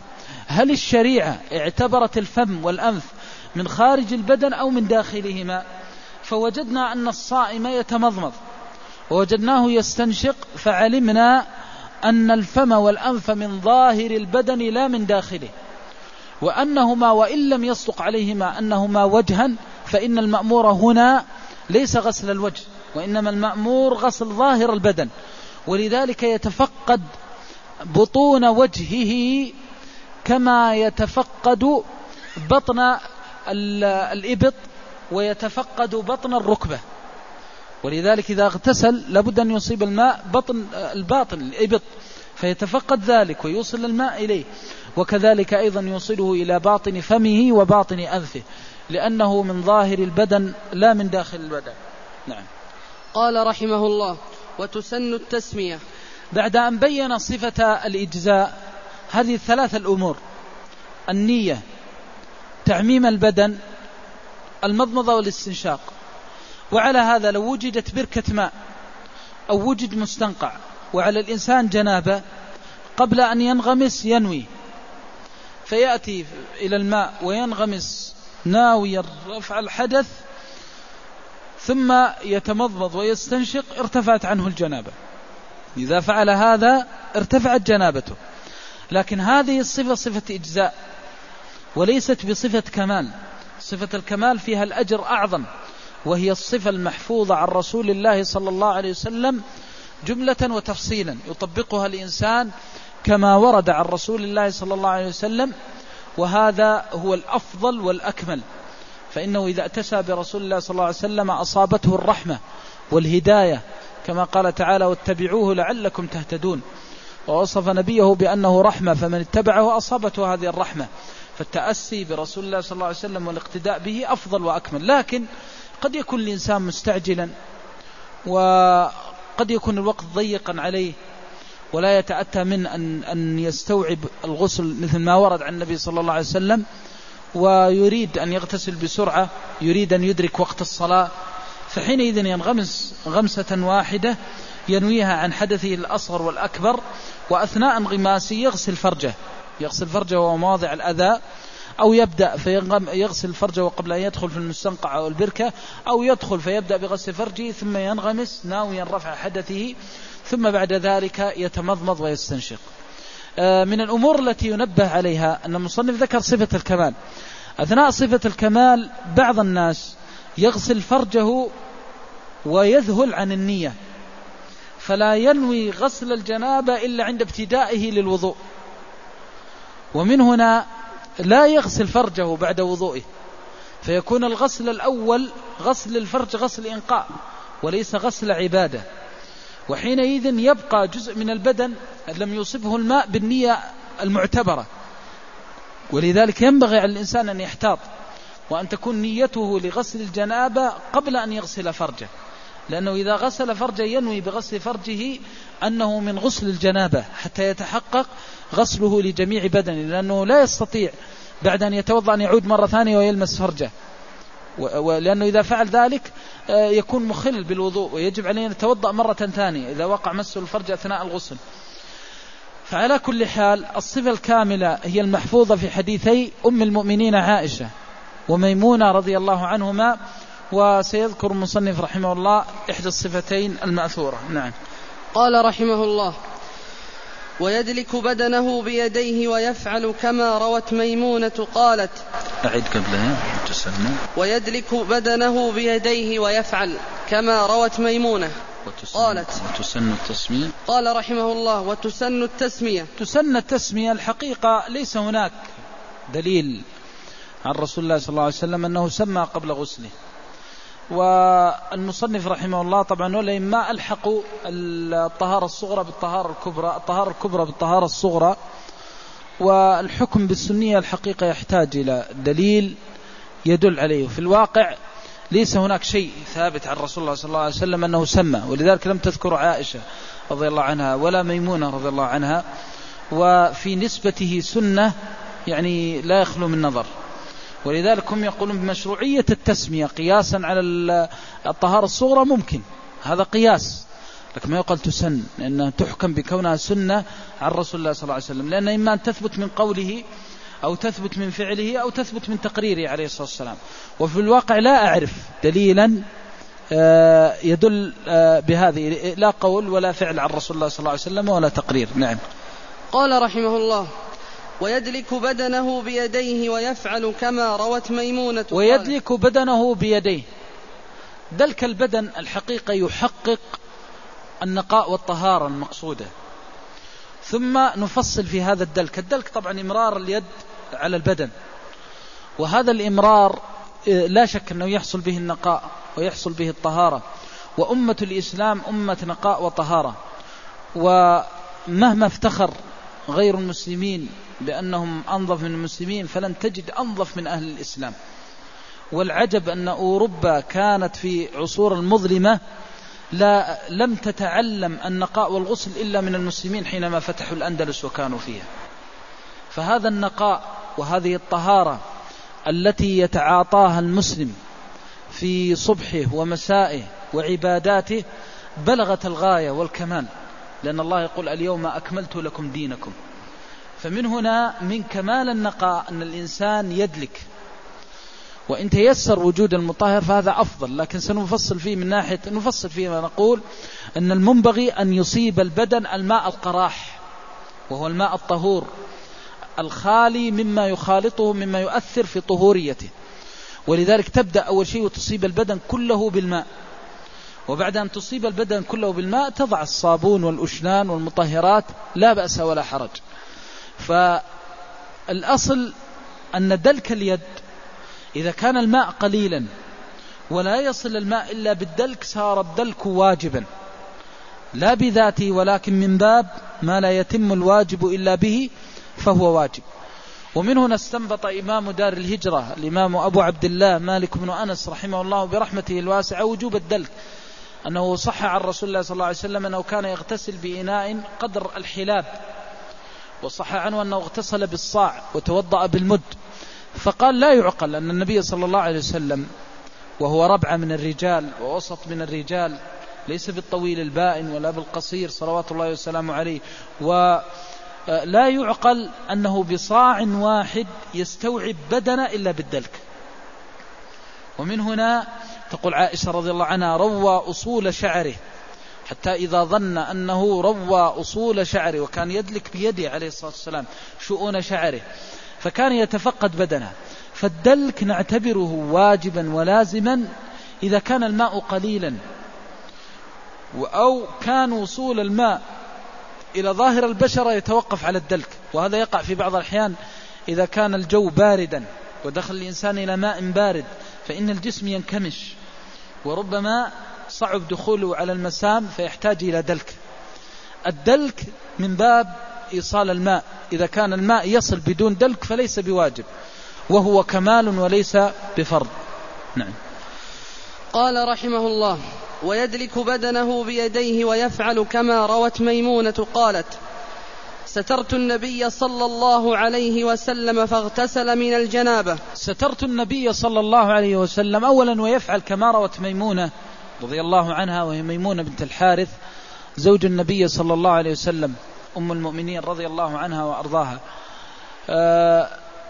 هل الشريعة اعتبرت الفم والأنف من خارج البدن أو من داخلهما؟ فوجدنا أن الصائم يتمضمض ووجدناه يستنشق، فعلمنا أن الفم والأنف من ظاهر البدن لا من داخله، وأنهما وإن لم يصدق عليهما أنهما وجها، فإن المأمور هنا ليس غسل الوجه، وإنما المأمور غسل ظاهر البدن. ولذلك يتفقد بطون وجهه كما يتفقد بطن الإبط ويتفقد بطن الركبة. ولذلك إذا اغتسل لابد أن يصيب الماء بطن الباطن الإبط فيتفقد ذلك ويوصل الماء إليه، وكذلك أيضا يوصله إلى باطن فمه وباطن أنفه، لأنه من ظاهر البدن لا من داخل البدن. نعم. قال رحمه الله: وتسن التسمية. بعد أن بين صفة الإجزاء هذه الثلاثة الأمور: النية، تعميم البدن، المضمضة والاستنشاق. وعلى هذا لو وجدت بركة ماء أو وجد مستنقع وعلى الإنسان جنابة، قبل أن ينغمس ينوي، فيأتي إلى الماء وينغمس ناويا رفع الحدث، ثم يتمضمض ويستنشق، ارتفعت عنه الجنابة. إذا فعل هذا ارتفعت جنابته. لكن هذه الصفة صفة إجزاء وليست بصفة كمال. صفة الكمال فيها الأجر أعظم، وهي الصفة المحفوظة عن رسول الله صلى الله عليه وسلم جملة وتفصيلا، يطبقها الإنسان كما ورد عن رسول الله صلى الله عليه وسلم، وهذا هو الأفضل والأكمل. فإنه إذا اتسى برسول الله صلى الله عليه وسلم أصابته الرحمة والهداية، كما قال تعالى: واتبعوه لعلكم تهتدون. ووصف نبيه بأنه رحمة، فمن اتبعه أصابته هذه الرحمة. فالتأسي برسول الله صلى الله عليه وسلم والاقتداء به أفضل وأكمل. لكن قد يكون الإنسان مستعجلا، وقد يكون الوقت ضيقا عليه، ولا يتأتى من أن, أن يستوعب الغسل مثل ما ورد عن النبي صلى الله عليه وسلم، ويريد أن يغتسل بسرعة، يريد أن يدرك وقت الصلاة، فحينئذ ينغمس غمسة واحدة ينويها عن حدثه الأصغر والأكبر، وأثناء انغماسه يغسل فرجه يغسل فرجه ومواضع الأذى، أو يبدأ فيغسل فرجه قبل أن يدخل في المستنقع أو البركة، أو يدخل فيبدأ بغسل فرجه ثم ينغمس ناويا رفع حدثه، ثم بعد ذلك يتمضمض ويستنشق. من الأمور التي ينبه عليها أن المصنف ذكر صفة الكمال. أثناء صفة الكمال بعض الناس يغسل فرجه ويذهل عن النية، فلا ينوي غسل الجنابة إلا عند ابتدائه للوضوء، ومن هنا لا يغسل فرجه بعد وضوئه، فيكون الغسل الأول غسل الفرج غسل إنقاء وليس غسل عبادة، وحينئذ يبقى جزء من البدن لم يصبه الماء بالنية المعتبرة. ولذلك ينبغي على الإنسان أن يحتاط، وأن تكون نيته لغسل الجنابة قبل أن يغسل فرجه، لأنه إذا غسل فرجه ينوي بغسل فرجه أنه من غسل الجنابة حتى يتحقق غسله لجميع بدنه، لأنه لا يستطيع بعد أن يتوضأ أن يعود مرة ثانية ويلمس فرجه، ولأنه إذا فعل ذلك يكون مخل بالوضوء، ويجب عليه أن يتوضأ مرة ثانية إذا وقع مسه الفرج أثناء الغسل. فعلى كل حال الصفة الكاملة هي المحفوظة في حديثي أم المؤمنين عائشة وميمونة رضي الله عنهما، وسيذكر المصنف رحمه الله إحدى الصفتين المأثورة. نعم. قال رحمه الله: ويدلك بدنه بيديه ويفعل كما روت ميمونة قالت. أعيد قبلها تسنى. ويدلك بدنه بيديه ويفعل كما روت ميمونة قالت. وتسن التسمية. قال رحمه الله: وتسن التسمية. تسن التسمية الحقيقة ليس هناك دليل عن رسول الله صلى الله عليه وسلم أنه سمى قبل غسله. والمصنف رحمه الله طبعا ولا ما ألحقوا الطهارة الصغرى بالطهارة الكبرى الطهارة الكبرى بالطهارة الصغرى، والحكم بالسنية الحقيقة يحتاج إلى دليل يدل عليه. في الواقع ليس هناك شيء ثابت عن رسول الله صلى الله عليه وسلم أنه سمى، ولذلك لم تذكر عائشة رضي الله عنها ولا ميمونة رضي الله عنها، وفي نسبته سنة يعني لا يخلو من نظر. ولذلك هم يقولون بمشروعية التسمية قياسا على الطهارة الصغرى، ممكن هذا قياس، لكن ما يقال تسن، لأنها تحكم بكونها سنة عن رسول الله صلى الله عليه وسلم، لأن إما أن تثبت من قوله أو تثبت من فعله أو تثبت من تقريره عليه الصلاة والسلام. وفي الواقع لا أعرف دليلا يدل بهذه، لا قول ولا فعل عن رسول الله صلى الله عليه وسلم ولا تقرير. نعم. قال رحمه الله: ويدلك بدنه بيديه ويفعل كما روت ميمونة. ويدلك بدنه بيديه، دلك البدن الحقيقة يحقق النقاء والطهارة المقصودة. ثم نفصل في هذا الدلك. الدلك طبعا إمرار اليد على البدن، وهذا الإمرار لا شك أنه يحصل به النقاء ويحصل به الطهارة، وأمة الإسلام أمة نقاء وطهارة. ومهما افتخر غير المسلمين بأنهم أنظف من المسلمين فلن تجد أنظف من أهل الإسلام. والعجب أن أوروبا كانت في عصور المظلمة لا لم تتعلم النقاء والغسل إلا من المسلمين حينما فتحوا الأندلس وكانوا فيها. فهذا النقاء وهذه الطهارة التي يتعاطاها المسلم في صبحه ومسائه وعباداته بلغت الغاية والكمال، لأن الله يقول: اليوم أكملت لكم دينكم. فمن هنا من كمال النقاء أن الإنسان يدلك، وإن تيسر وجود المطهر فهذا أفضل، لكن سنفصل فيه من ناحية نفصل فيه ما نقول أن المنبغي أن يصيب البدن الماء القراح، وهو الماء الطهور الخالي مما يخالطه مما يؤثر في طهوريته. ولذلك تبدأ أول شيء وتصيب البدن كله بالماء، وبعد أن تصيب البدن كله بالماء تضع الصابون والأشنان والمطهرات، لا بأس ولا حرج. فالأصل أن دلك اليد إذا كان الماء قليلا ولا يصل الماء إلا بالدلك صار الدلك واجبا، لا بذاته ولكن من باب ما لا يتم الواجب إلا به فهو واجب. ومن هنا استنبط إمام دار الهجرة الإمام أبو عبد الله مالك بن أنس رحمه الله برحمته الواسعة وجوب الدلك، أنه صح عن رسول الله صلى الله عليه وسلم أنه كان يغتسل بإناء قدر الحلاب، وصح عنه أنه اغتسل بالصاع وتوضأ بالمد. فقال لا يعقل أن النبي صلى الله عليه وسلم وهو ربع من الرجال ووسط من الرجال، ليس بالطويل البائن ولا بالقصير صلوات الله وسلامه عليه، ولا يعقل أنه بصاع واحد يستوعب بدنه إلا بالدلك. ومن هنا تقول عائشة رضي الله عنها: روى أصول شعره، حتى إذا ظن أنه روى أصول شعره، وكان يدلك بيده عليه الصلاة والسلام شؤون شعره، فكان يتفقد بدنه. فالدلك نعتبره واجبا ولازما إذا كان الماء قليلا، أو كان وصول الماء إلى ظاهر البشرة يتوقف على الدلك. وهذا يقع في بعض الأحيان إذا كان الجو باردا ودخل الإنسان إلى ماء بارد فإن الجسم ينكمش، وربما صعب دخوله على المسام فيحتاج إلى دلك. الدلك من باب إيصال الماء، إذا كان الماء يصل بدون دلك فليس بواجب، وهو كمال وليس بفرض. نعم. قال رحمه الله: ويدلك بدنه بيديه ويفعل كما روت ميمونة قالت: سترت النبي صلى الله عليه وسلم فاغتسل من الجنابة. سترت النبي صلى الله عليه وسلم أولا، ويفعل كما روت ميمونة رضي الله عنها، وهي ميمونة بنت الحارث زوج النبي صلى الله عليه وسلم أم المؤمنين رضي الله عنها وأرضاها. آه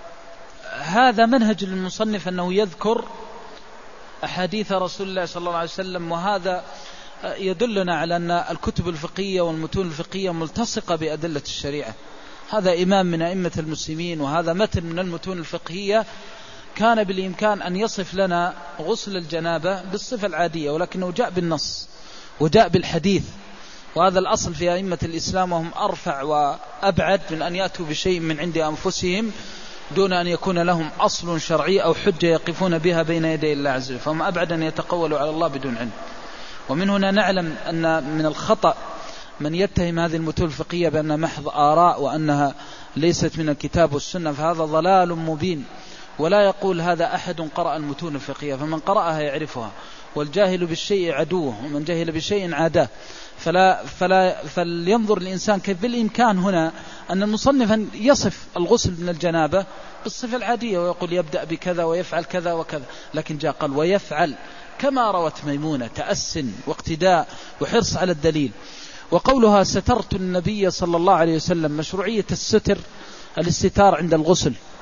هذا منهج المصنف أنه يذكر أحاديث رسول الله صلى الله عليه وسلم، وهذا يدلنا على أن الكتب الفقهية والمتون الفقهية ملتصقة بأدلة الشريعة. هذا إمام من أئمة المسلمين، وهذا متن من المتون الفقهية كان بالإمكان أن يصف لنا غسل الجنابة بالصفة العادية، ولكنه جاء بالنص وجاء بالحديث. وهذا الأصل في أئمة الإسلام، وهم أرفع وأبعد من أن يأتوا بشيء من عند أنفسهم دون أن يكون لهم أصل شرعي أو حجة يقفون بها بين يدي الله عز وجل، فهم أبعد أن يتقولوا على الله بدون علم. ومن هنا نعلم أن من الخطأ من يتهم هذه المتون الفقهية بأنها محض آراء وأنها ليست من الكتاب والسنة، فهذا ضلال مبين. ولا يقول هذا أحد قرأ المتون الفقهية، فمن قرأها يعرفها، والجاهل بالشيء عدوه، ومن جهل بالشيء عاداه. فلا فلا فلينظر الإنسان كيف بالإمكان هنا أن المصنف يصف الغسل من الجنابة بالصفة العادية ويقول يبدأ بكذا ويفعل كذا وكذا، لكن جاء قال ويفعل كما روت ميمونة، تأس واقتداء وحرص على الدليل. وقولها سترت النبي صلى الله عليه وسلم، مشروعية الستر الاستتار عند الغسل،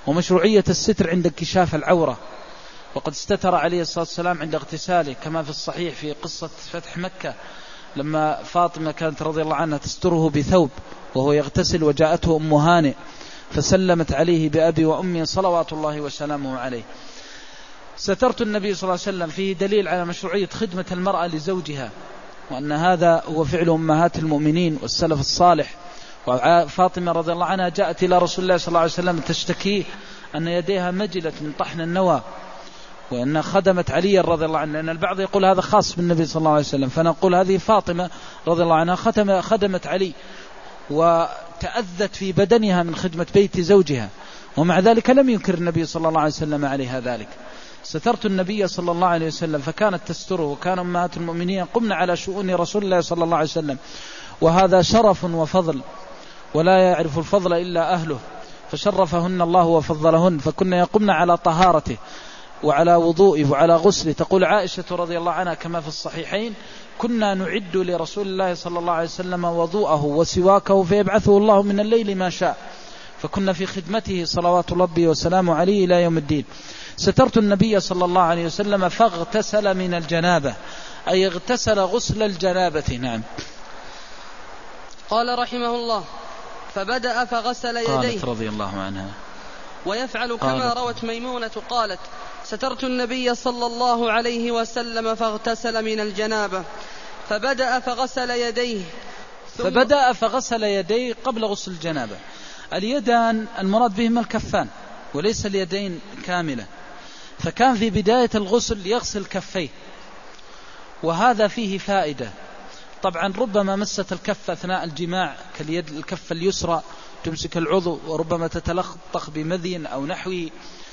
ومشروعية الستر عند انكشاف العورة، وقد استتر عليه الصلاة والسلام عند اغتساله كما في الصحيح في قصة فتح مكة لما فاطمة كانت رضي الله عنها تستره بثوب وهو يغتسل، وجاءته أم هانئ فسلمت عليه بأبي وأمي صلوات الله وسلامه عليه. سترت النبي صلى الله عليه وسلم فيه دليل على مشروعية خدمة المرأة لزوجها، وأن هذا هو فعل أمهات المؤمنين والسلف الصالح. وفاطمة رضي الله عنها جاءت إلى رسول الله صلى الله عليه وسلم تشتكيه أن يديها مجلت من طحن النوى، وأن خدمت علي رضي الله عنه، لأن البعض يقول هذا خاص بالنبي صلى الله عليه وسلم، فنقول هذه فاطمة رضي الله عنها خدمت علي وتأذت في بدنها من خدمة بيت زوجها، ومع ذلك لم ينكر النبي صلى الله عليه وسلم عليها ذلك. سترت النبي صلى الله عليه وسلم فكانت تستره، وكان أمهات المؤمنين قمنا على شؤون رسول الله صلى الله عليه وسلم، وهذا شرف وفضل، ولا يعرف الفضل إلا أهله، فشرفهن الله وفضلهن، فكنا يقمن على طهارته وعلى وضوئه وعلى غسله. تقول عائشة رضي الله عنها كما في الصحيحين: كنا نعد لرسول الله صلى الله عليه وسلم وضوءه وسواكه فيبعثه الله من الليل ما شاء، فكنا في خدمته صلوات ربي وسلامه عليه إلى يوم الدين. سترت النبي صلى الله عليه وسلم فاغتسل من الجنابة، أي اغتسل غسل الجنابة. نعم. قال رحمه الله: فبدأ فغسل يديه. قالت رضي الله عنها: ويفعل كما روت ميمونة قالت: سترت النبي صلى الله عليه وسلم فاغتسل من الجنابة، فبدأ فغسل يديه. فبدأ فغسل يديه قبل غسل الجنابة. اليدان المراد بهما الكفان وليس اليدين كاملة، فكان في بداية الغسل يغسل كفيه، وهذا فيه فائدة. طبعا ربما مست الكف أثناء الجماع كاليد الكف اليسرى تمسك العضو، وربما تتلطخ بمذي أو نحوه،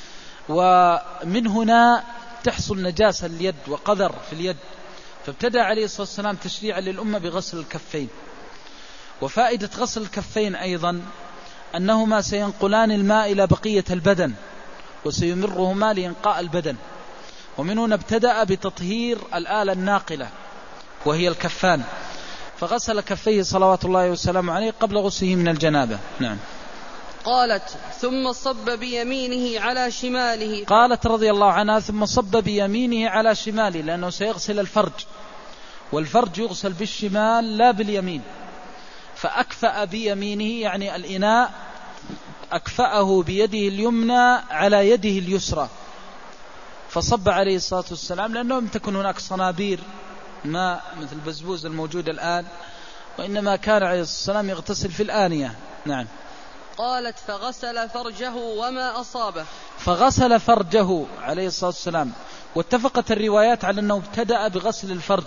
ومن هنا تحصل نجاسة اليد وقذر في اليد، فابتدأ عليه الصلاة والسلام تشريعا للأمة بغسل الكفين. وفائدة غسل الكفين أيضا أنهما سينقلان الماء إلى بقية البدن وسيمرهما لإنقاء البدن، ومن هنا ابتدأ بتطهير الآلة الناقلة وهي الكفان، فغسل كفيه صلوات الله وسلامه عليه قبل غسله من الجنابة. نعم. قالت: ثم صب بيمينه على شماله. قالت رضي الله عنها: ثم صب بيمينه على شماله، لأنه سيغسل الفرج، والفرج يغسل بالشمال لا باليمين، فأكفأ بيمينه يعني الإناء أكفأه بيده اليمنى على يده اليسرى، فصب عليه الصلاة والسلام، لأنه لم تكن هناك صنابير ماء مثل البزبوز الموجود الآن، وإنما كان عليه الصلاة والسلام يغتسل في الآنية. نعم. قالت: فغسل فرجه وما أصابه. فغسل فرجه عليه الصلاة والسلام، واتفقت الروايات على أنه ابتدأ بغسل الفرج،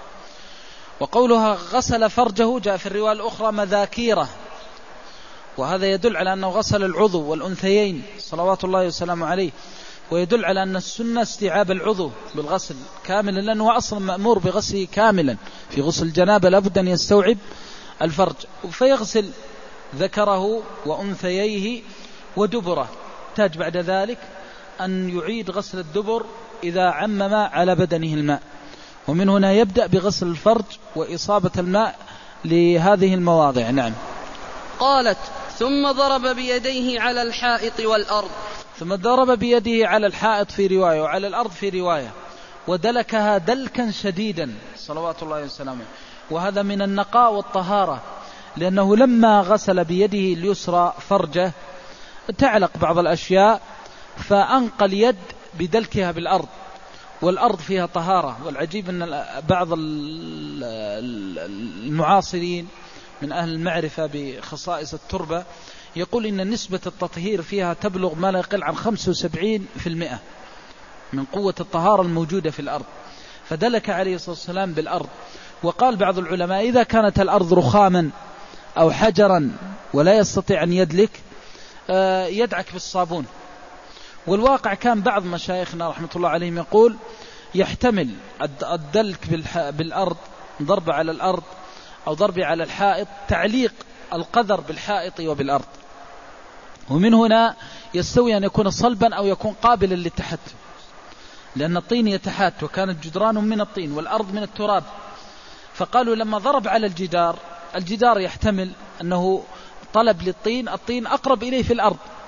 وقولها غسل فرجه جاء في الرواية الأخرى مذاكيره، وهذا يدل على أنه غسل العضو والأنثيين صلوات الله وسلامه عليه، ويدل على أن السنة استيعاب العضو بالغسل كاملا، لأنه أصلا مأمور بغسله كاملا. في غسل الجنابة لابد أن يستوعب الفرج، فيغسل ذكره وأنثييه ودبره، تاج بعد ذلك أن يعيد غسل الدبر إذا عمم على بدنه الماء، ومن هنا يبدأ بغسل الفرج وإصابة الماء لهذه المواضع. نعم. قالت: ثم ضرب بيديه على الحائط والأرض. ثم ضرب بيده على الحائط في رواية، وعلى الأرض في رواية، ودلكها دلكا شديدا صلوات الله وسلامه، وهذا من النقاء والطهارة، لأنه لما غسل بيده اليسرى فرجه تعلق بعض الأشياء، فأنقى اليد بدلكها بالأرض، والأرض فيها طهارة. والعجيب أن بعض المعاصرين من أهل المعرفة بخصائص التربة يقول إن نسبة التطهير فيها تبلغ ما لا يقل عن خمسة وسبعين بالمئة من قوة الطهارة الموجودة في الأرض، فدلك عليه الصلاة والسلام بالأرض. وقال بعض العلماء: إذا كانت الأرض رخاما أو حجرا ولا يستطيع أن يدلك يدعك بالصابون. والواقع كان بعض مشايخنا رحمة الله عليهم يقول يحتمل الدلك بالأرض، ضرب على الأرض أو ضرب على الحائط، تعليق القذر بالحائط وبالأرض، ومن هنا يستوي أن يكون صلبا أو يكون قابلا للتحتم، لأن الطين يتحات، وكانت جدران من الطين والأرض من التراب. فقالوا لما ضرب على الجدار، الجدار يحتمل أنه طلب للطين، الطين أقرب إليه في الأرض،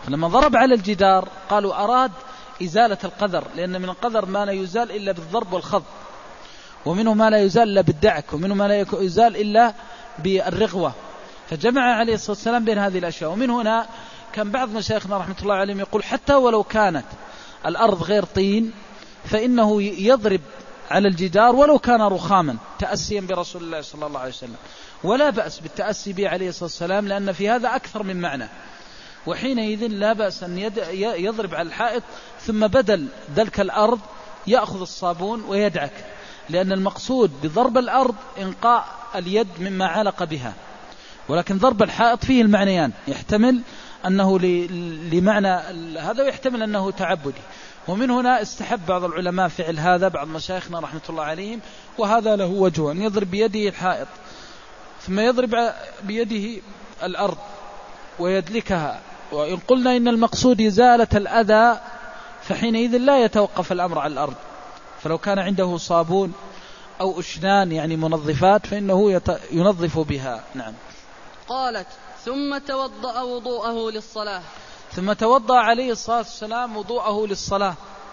فلما ضرب على الجدار قالوا أراد إزالة القذر، لأن من القذر ما لا يزال إلا بالضرب والخض، ومنه ما لا يزال إلا بالدعك، ومنه ما لا يزال إلا بالرغوة، فجمع عليه الصلاة والسلام بين هذه الأشياء. ومن هنا كان بعض مشايخنا رحمة الله عليهم يقول حتى ولو كانت الأرض غير طين فإنه يضرب على الجدار ولو كان رخاما تأسيا برسول الله صلى الله عليه وسلم، ولا بأس بالتأسي به عليه الصلاة والسلام، لأن في هذا أكثر من معنى. وحينئذ لا بأس أن يضرب على الحائط ثم بدل دلك الأرض يأخذ الصابون ويدعك، لأن المقصود بضرب الأرض إنقاء اليد مما علق بها، ولكن ضرب الحائط فيه المعنيان، يحتمل أنه لمعنى هذا ويحتمل أنه تعبدي. ومن هنا استحب بعض العلماء فعل هذا، بعض مشايخنا رحمة الله عليهم، وهذا له وجه، أن يضرب بيده الحائط ثم يضرب بيده الأرض ويدلكها. وإن قلنا إن المقصود إزالة الأذى فحينئذ لا يتوقف الأمر على الأرض، فلو كان عنده صابون أو أشنان يعني منظفات فإنه ينظف بها. نعم. قالت ثم توضأ وضوءه للصلاة. ثم توضأ عليه الصلاة والسلام وضوءه للصلاة،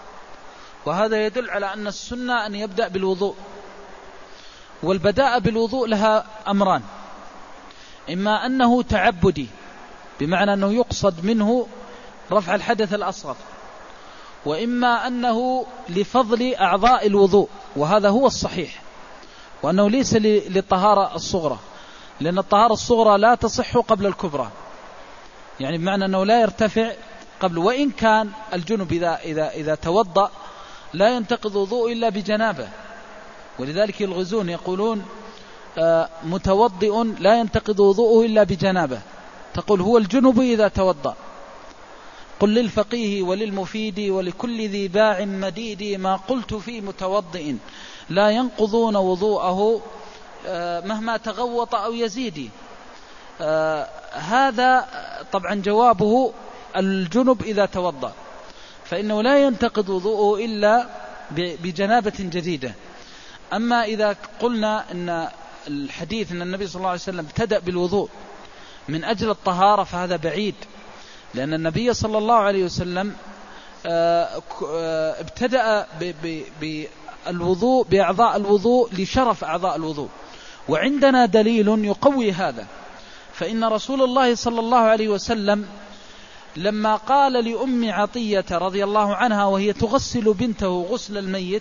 وهذا يدل على أن السنة أن يبدأ بالوضوء. والبداء بالوضوء لها أمران، إما أنه تعبدي بمعنى أنه يقصد منه رفع الحدث الأصغر، وإما أنه لفضل أعضاء الوضوء، وهذا هو الصحيح، وأنه ليس للطهارة الصغرى، لأن الطهارة الصغرى لا تصح قبل الكبرى، يعني بمعنى أنه لا يرتفع قبل. وإن كان الجنب إذا, إذا, إذا توضأ لا ينتقض وضوء إلا بجنابه، ولذلك يلغزون يقولون آه متوضئ لا ينتقض وضوءه إلا بجنابه، تقول هو الجنب إذا توضأ. قل للفقيه وللمفيد ولكل ذي باع مديد ما قلت في متوضئ لا ينقضون وضوءه آه مهما تغوط أو يزيد. آه هذا طبعا جوابه الجنب إذا توضأ، فإنه لا ينتقض وضوءه إلا بجنابة جديدة. أما إذا قلنا أن الحديث أن النبي صلى الله عليه وسلم ابتدأ بالوضوء من أجل الطهارة فهذا بعيد، لأن النبي صلى الله عليه وسلم ابتدأ بالوضوء بأعضاء الوضوء لشرف أعضاء الوضوء، وعندنا دليل يقوي هذا. فإن رسول الله صلى الله عليه وسلم لما قال لأم عطية رضي الله عنها وهي تغسل بنته غسل الميت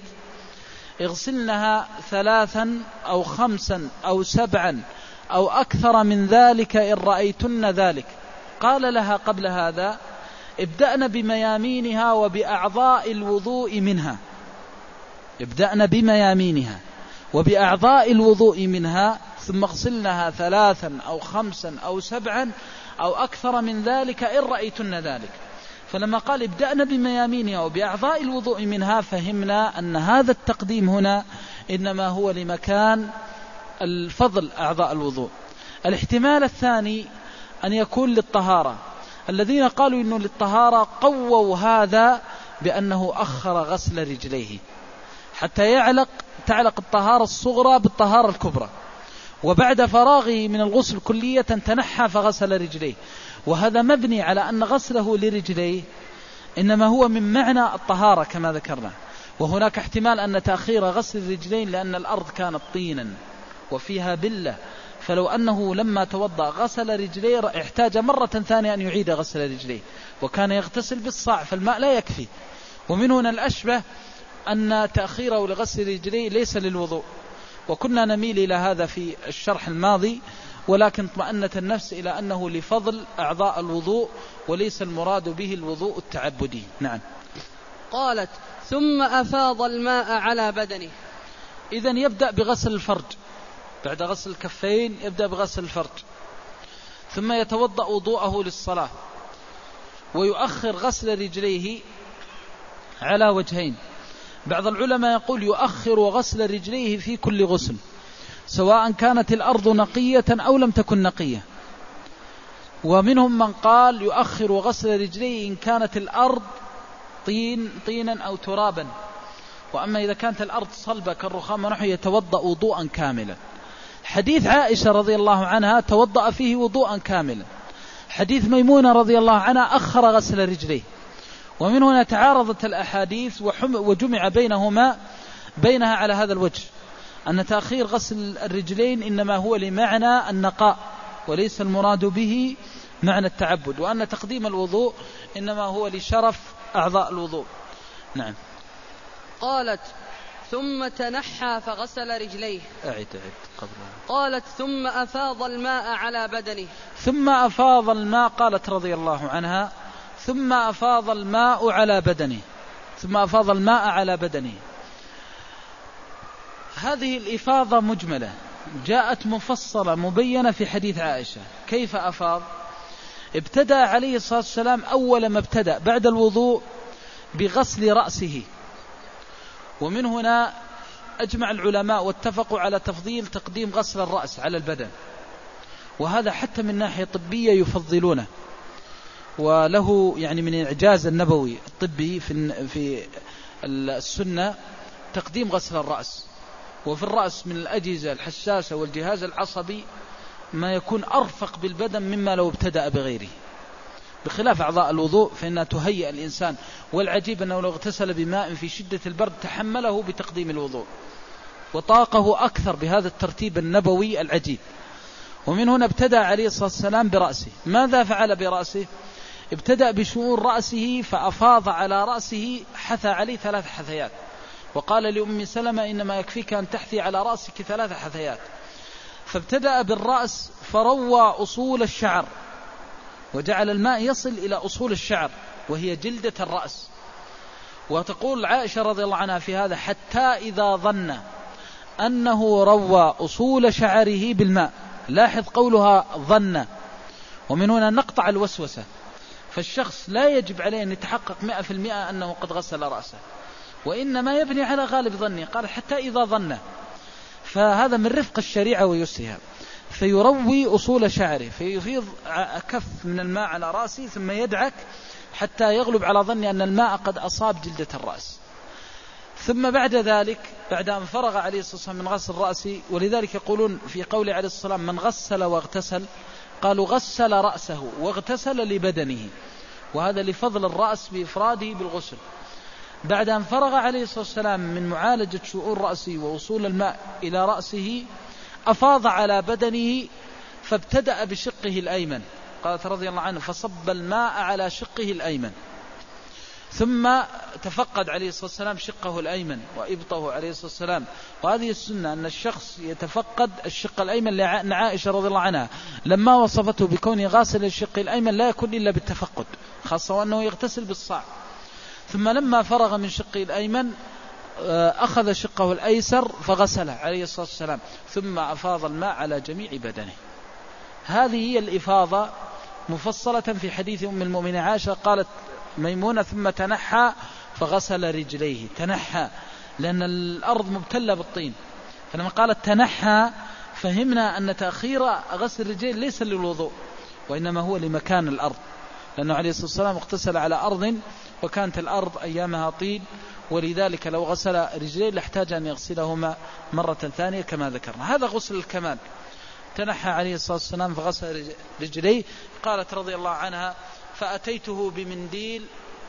اغسلنها ثلاثا أو خمسا أو سبعا أو أكثر من ذلك إن رأيتن ذلك، قال لها قبل هذا ابدأن بميامينها وبأعضاء الوضوء منها، ابدأن بميامينها وبأعضاء الوضوء منها ثم اغسلنها ثلاثا أو خمسا أو سبعا أو أكثر من ذلك إن رأيتن ذلك. فلما قال ابدأنا بميامينها وبأعضاء الوضوء منها فهمنا أن هذا التقديم هنا إنما هو لمكان الفضل أعضاء الوضوء. الاحتمال الثاني أن يكون للطهارة، الذين قالوا إنه للطهارة قووا هذا بأنه أخر غسل رجليه حتى يعلق تعلق الطهارة الصغرى بالطهارة الكبرى، وبعد فراغه من الغسل كلية تنحى فغسل رجليه، وهذا مبني على أن غسله لرجليه إنما هو من معنى الطهارة كما ذكرنا. وهناك احتمال أن تأخير غسل الرجلين لأن الأرض كانت طينا وفيها بلة، فلو أنه لما توضأ غسل رجليه احتاج مرة ثانية أن يعيد غسل رجليه، وكان يغتسل بالصاع فالماء لا يكفي. ومن هنا الأشبه أن تأخيره لغسل رجليه ليس للوضوء، وكنا نميل إلى هذا في الشرح الماضي، ولكن اطمأنت النفس إلى أنه لفضل أعضاء الوضوء وليس المراد به الوضوء التعبدي. نعم. قالت ثم أفاض الماء على بدنه. إذن يبدأ بغسل الفرج، بعد غسل الكفين يبدأ بغسل الفرج، ثم يتوضأ وضوءه للصلاة، ويؤخر غسل رجليه على وجهين. بعض العلماء يقول يؤخر غسل رجليه في كل غسل سواء كانت الأرض نقية أو لم تكن نقية، ومنهم من قال يؤخر غسل رجليه إن كانت الأرض طين طينا أو ترابا، وأما إذا كانت الأرض صلبة كالرخام ونحو يتوضأ وضوءا كاملا. حديث عائشة رضي الله عنها توضأ فيه وضوءا كاملا، حديث ميمونة رضي الله عنها أخر غسل رجليه، ومن هنا تعارضت الأحاديث وجمع بينهما بينها على هذا الوجه، أن تأخير غسل الرجلين إنما هو لمعنى النقاء وليس المراد به معنى التعبد، وأن تقديم الوضوء إنما هو لشرف أعضاء الوضوء. نعم. قالت ثم تنحى فغسل رجليه. أعد أعد قبلها. قالت ثم أفاض الماء على بدنه. ثم أفاض الماء، قالت رضي الله عنها ثم أفاض الماء على بدنه، ثم أفاض الماء على بدنه. هذه الإفاضة مجملة جاءت مفصلة مبينة في حديث عائشة. كيف أفاض؟ ابتدأ عليه الصلاة والسلام أول ما ابتدأ بعد الوضوء بغسل رأسه، ومن هنا أجمع العلماء واتفقوا على تفضيل تقديم غسل الرأس على البدن، وهذا حتى من ناحية طبية يفضلونه، وله يعني من الإعجاز النبوي الطبي في في السنة تقديم غسل الرأس. وفي الرأس من الأجهزة الحساسة والجهاز العصبي ما يكون أرفق بالبدن مما لو ابتدأ بغيره، بخلاف أعضاء الوضوء فإنها تهيئ الإنسان. والعجيب أنه لو اغتسل بماء في شدة البرد تحمله بتقديم الوضوء وطاقه أكثر بهذا الترتيب النبوي العجيب. ومن هنا ابتدأ عليه الصلاة والسلام برأسه. ماذا فعل برأسه؟ ابتدأ بشؤون رأسه فأفاض على رأسه، حثى عليه ثلاث حثيات، وقال لأم سلمة إنما يكفيك أن تحثي على رأسك ثلاث حثيات. فابتدأ بالرأس فروى أصول الشعر، وجعل الماء يصل إلى أصول الشعر وهي جلدة الرأس. وتقول عائشة رضي الله عنها في هذا حتى إذا ظن أنه روى أصول شعره بالماء. لاحظ قولها ظن، ومن هنا نقطع الوسوسة، فالشخص لا يجب عليه أن يتحقق مئة في المئة أنه قد غسل رأسه، وإنما يبني على غالب ظنه. قال حتى إذا ظن، فهذا من رفق الشريعة ويسرها. فيروي أصول شعره، فيفيض كف من الماء على رأسه ثم يدعك حتى يغلب على ظنه أن الماء قد أصاب جلدة الرأس. ثم بعد ذلك بعد أن فرغ عليه الصلاة والسلام من غسل رأسه، ولذلك يقولون في قول عليه الصلاة والسلام من غسل واغتسل، قالوا غسل رأسه واغتسل لبدنه، وهذا لفضل الرأس بإفراده بالغسل. بعد أن فرغ عليه الصلاة والسلام من معالجة شؤون رأسه ووصول الماء إلى رأسه أفاض على بدنه، فابتدأ بشقه الأيمن. قالت رضي الله عنه فصب الماء على شقه الأيمن، ثم تفقد عليه الصلاة والسلام شقه الأيمن وإبطه عليه الصلاة والسلام. وهذه السنة أن الشخص يتفقد الشق الأيمن، لأن عائشة رضي الله عنها لما وصفته بكونه غاسل الشق الأيمن لا يكون إلا بالتفقد، خاصة وأنه يغتسل بالصاع. ثم لما فرغ من شقه الأيمن أخذ شقه الأيسر فغسله عليه الصلاة والسلام، ثم أفاض الماء على جميع بدنه. هذه هي الإفاضة مفصلة في حديث أم المؤمنين عائشة. قالت ميمونة ثم تنحى فغسل رجليه. تنحى لأن الأرض مبتلة بالطين، فلما قالت تنحى فهمنا أن تأخير غسل الرجلين ليس للوضوء، وإنما هو لمكان الأرض، لأنه عليه الصلاة والسلام اغتسل على أرض وكانت الأرض أيامها طين، ولذلك لو غسل رجليه لاحتاج أن يغسلهما مرة ثانية كما ذكرنا. هذا غسل الكمال. تنحى عليه الصلاة والسلام فغسل رجليه. قالت رضي الله عنها فأتيته بمنديل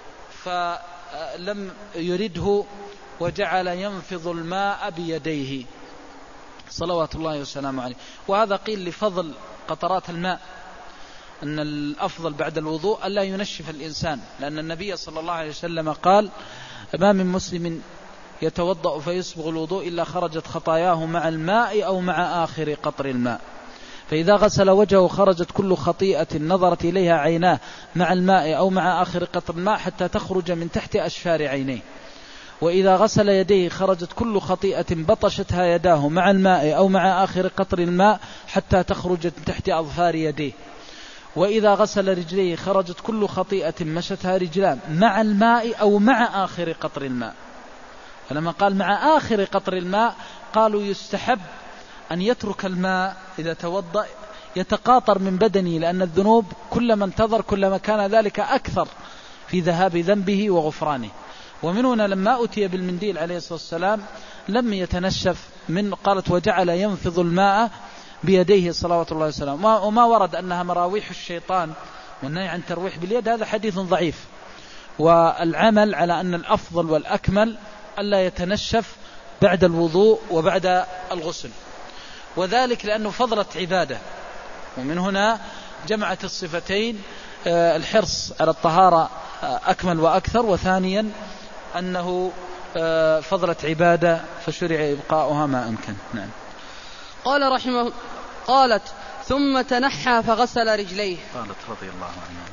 فلم يرده وجعل ينفض الماء بيديه صلوات الله وسلامه عليه. وهذا قيل لفضل قطرات الماء، أن الأفضل بعد الوضوء ألا ينشف الإنسان، لأن النبي صلى الله عليه وسلم قال ما من مسلم يتوضأ فيسبغ الوضوء إلا خرجت خطاياه مع الماء أو مع آخر قطر الماء، فإذا غسل وجهه خرجت كل خطيئة نظرت إليها عيناه مع الماء أو مع آخر قطر الماء حتى تخرج من تحت أشفار عينيه، وإذا غسل يديه خرجت كل خطيئة بطشتها يداه مع الماء أو مع آخر قطر الماء حتى تخرج من تحت أظفار يديه، وإذا غسل رجليه خرجت كل خطيئة مشتها رجلان مع الماء أو مع آخر قطر الماء. فلما قال مع آخر قطر الماء قالوا يستحب أن يترك الماء إذا توضأ يتقاطر من بدنه، لأن الذنوب كلما انتظر كلما كان ذلك أكثر في ذهاب ذنبه وغفرانه. ومن هنا لما أتي بالمنديل عليه الصلاة والسلام لم يتنشف من، قالت وجعل ينفض الماء بيديه صلوات الله وسلامه. وما ورد أنها مراويح الشيطان والنهي عن ترويح باليد هذا حديث ضعيف، والعمل على أن الأفضل والأكمل ألا يتنشف بعد الوضوء وبعد الغسل، وذلك لأنه فضلة عبادة. ومن هنا جمعت الصفتين، الحرص على الطهارة أكمل وأكثر، وثانيا أنه فضلة عبادة فشرع إبقاؤها ما أمكن. نعم. قال رحمه قالت ثم تنحى فغسل رجليه. قالت رضي الله عنها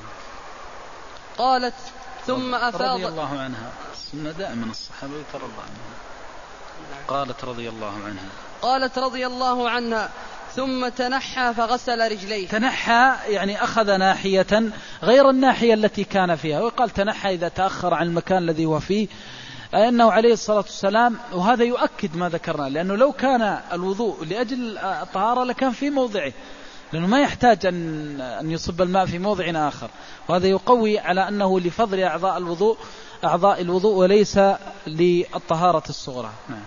قالت ثم أفاض رضي الله عنها سنة دائما الصحابة ترى الله عنها. قالت رضي الله عنها قالت رضي الله عنها ثم تنحى فغسل رجليه. تنحى يعني أخذ ناحية غير الناحية التي كان فيها، ويقال تنحى إذا تأخر عن المكان الذي هو فيه، أنه عليه الصلاة والسلام، وهذا يؤكد ما ذكرنا، لأنه لو كان الوضوء لأجل الطهارة لكان في موضعه، لأنه ما يحتاج أن أن يصب الماء في موضع آخر، وهذا يقوي على أنه لفضل أعضاء الوضوء أعضاء الوضوء وليس للطهارة الصغرى. نعم.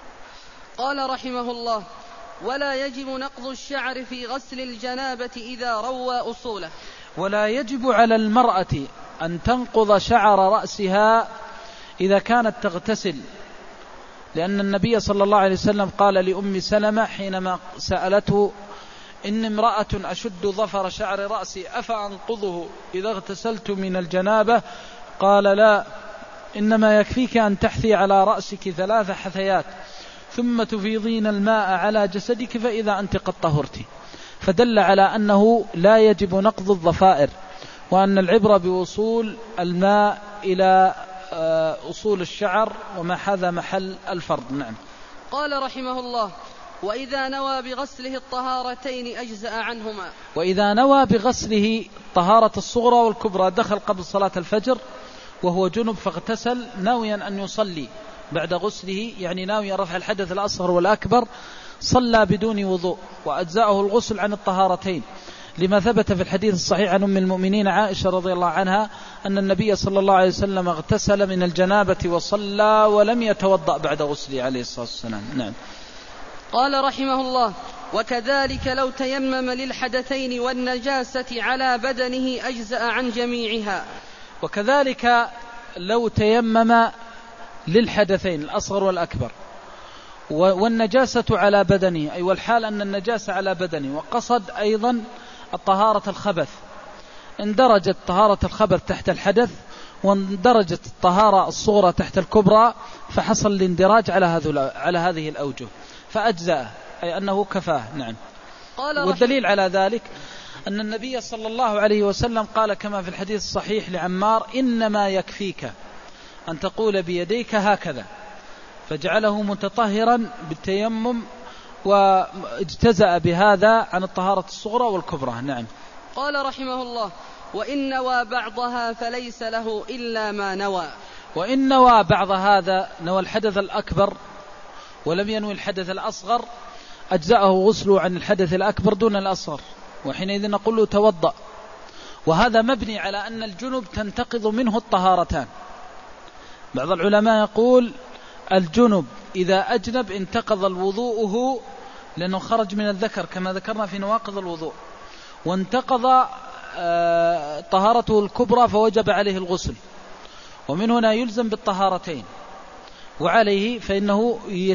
قال رحمه الله ولا يجب نقض الشعر في غسل الجنابة إذا روى أصوله. ولا يجب على المرأة أن تنقض شعر رأسها إذا كانت تغتسل، لأن النبي صلى الله عليه وسلم قال لأم سلمة حينما سألته إن امرأة أشد ظفر شعر رأسي أفأنقضه إذا اغتسلت من الجنابة؟ قال لا، إنما يكفيك أن تحثي على رأسك ثلاث حثيات ثم تفيضين الماء على جسدك فإذا أنت قد طهرت، فدل على أنه لا يجب نقض الضفائر، وأن العبرة بوصول الماء إلى أصول الشعر وما حذا محل الفرض. نعم. قال رحمه الله وإذا نوى بغسله الطهارتين أجزأ عنهما. وإذا نوى بغسله طهارة الصغرى والكبرى، دخل قبل صلاة الفجر وهو جنب فاغتسل ناويا أن يصلي بعد غسله، يعني ناويا رفع الحدث الأصغر والأكبر، صلى بدون وضوء وأجزأه الغسل عن الطهارتين، لما ثبت في الحديث الصحيح عن أم المؤمنين عائشة رضي الله عنها أن النبي صلى الله عليه وسلم اغتسل من الجنابة وصلى ولم يتوضأ بعد غسله عليه الصلاة والسلام. نعم. قال رحمه الله وكذلك لو تيمم للحدثين والنجاسة على بدنه أجزأ عن جميعها. وكذلك لو تيمم للحدثين الأصغر والأكبر والنجاسة على بدنه، أي والحال أن النجاسة على بدنه، وقصد أيضا الطهارة الخبث، اندرجت طهارة الخبث تحت الحدث واندرجت الطهارة الصغرى تحت الكبرى، فحصل الاندراج على هذه على هذه الأوجه فأجزأه، أي أنه كفاه. نعم. والدليل على ذلك أن النبي صلى الله عليه وسلم قال كما في الحديث الصحيح لعمار إنما يكفيك أن تقول بيديك هكذا، فجعله متطهرا بالتيمم واجتزأ بهذا عن الطهارة الصغرى والكبرى. نعم. قال رحمه الله وإن نوى بعضها فليس له إلا ما نوى. وإن نوى بعض هذا، نوى الحدث الأكبر ولم ينوي الحدث الأصغر، أجزأه غسله عن الحدث الأكبر دون الأصغر، وحينئذ نقول له توضأ. وهذا مبني على أن الجنب تنتقض منه الطهارتان. بعض العلماء يقول الجنب إذا أجنب انتقض الوضوءه لأنه خرج من الذكر كما ذكرنا في نواقض الوضوء، وانتقض طهارته الكبرى فوجب عليه الغسل، ومن هنا يلزم بالطهارتين، وعليه فإنه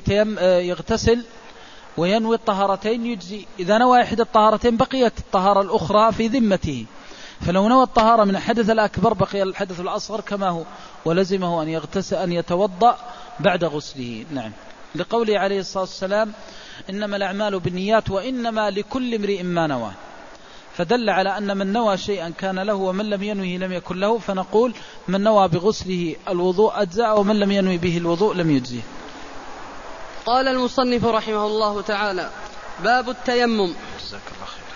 يغتسل وينوي الطهارتين يجزي. إذا نوى إحدى الطهارتين بقيت الطهارة الأخرى في ذمته، فلو نوى الطهارة من الحدث الأكبر بقي الحدث الأصغر كما هو، ولزمه أن يغتسل أن يتوضأ بعد غسله. نعم. لقوله عليه الصلاة والسلام إنما الأعمال بالنيات وإنما لكل امرئ ما نوى، فدل على أن من نوى شيئا كان له ومن لم ينوه لم يكن له، فنقول من نوى بغسله الوضوء أجزاء ومن لم ينوي به الوضوء لم يجزيه. قال المصنف رحمه الله تعالى باب التيمم. جزاك الله خير.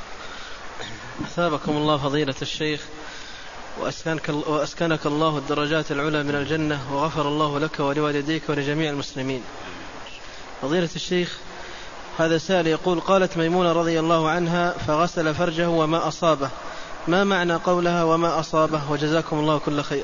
أثابكم الله فضيلة الشيخ وأسكنك, وأسكنك الله الدرجات العلى من الجنة، وغفر الله لك ولوالديك ولجميع المسلمين. فضيلة الشيخ، هذا سائل يقول قالت ميمونة رضي الله عنها فغسل فرجه وما أصابه، ما معنى قولها وما أصابه؟ وجزاكم الله كل خير.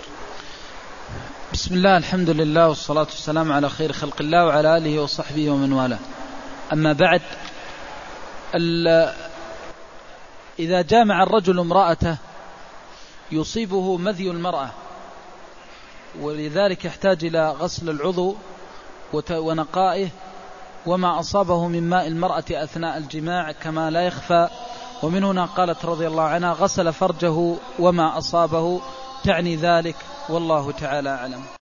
بسم الله، الحمد لله والصلاة والسلام على خير خلق الله وعلى آله وصحبه ومن والاه. أما بعد، إذا جامع الرجل امرأته يصيبه مذي المرأة، ولذلك يحتاج إلى غسل العضو ونقائه وما أصابه من ماء المرأة أثناء الجماع كما لا يخفى. ومن هنا قالت رضي الله عنها غسل فرجه وما أصابه، تعني ذلك، والله تعالى أعلم.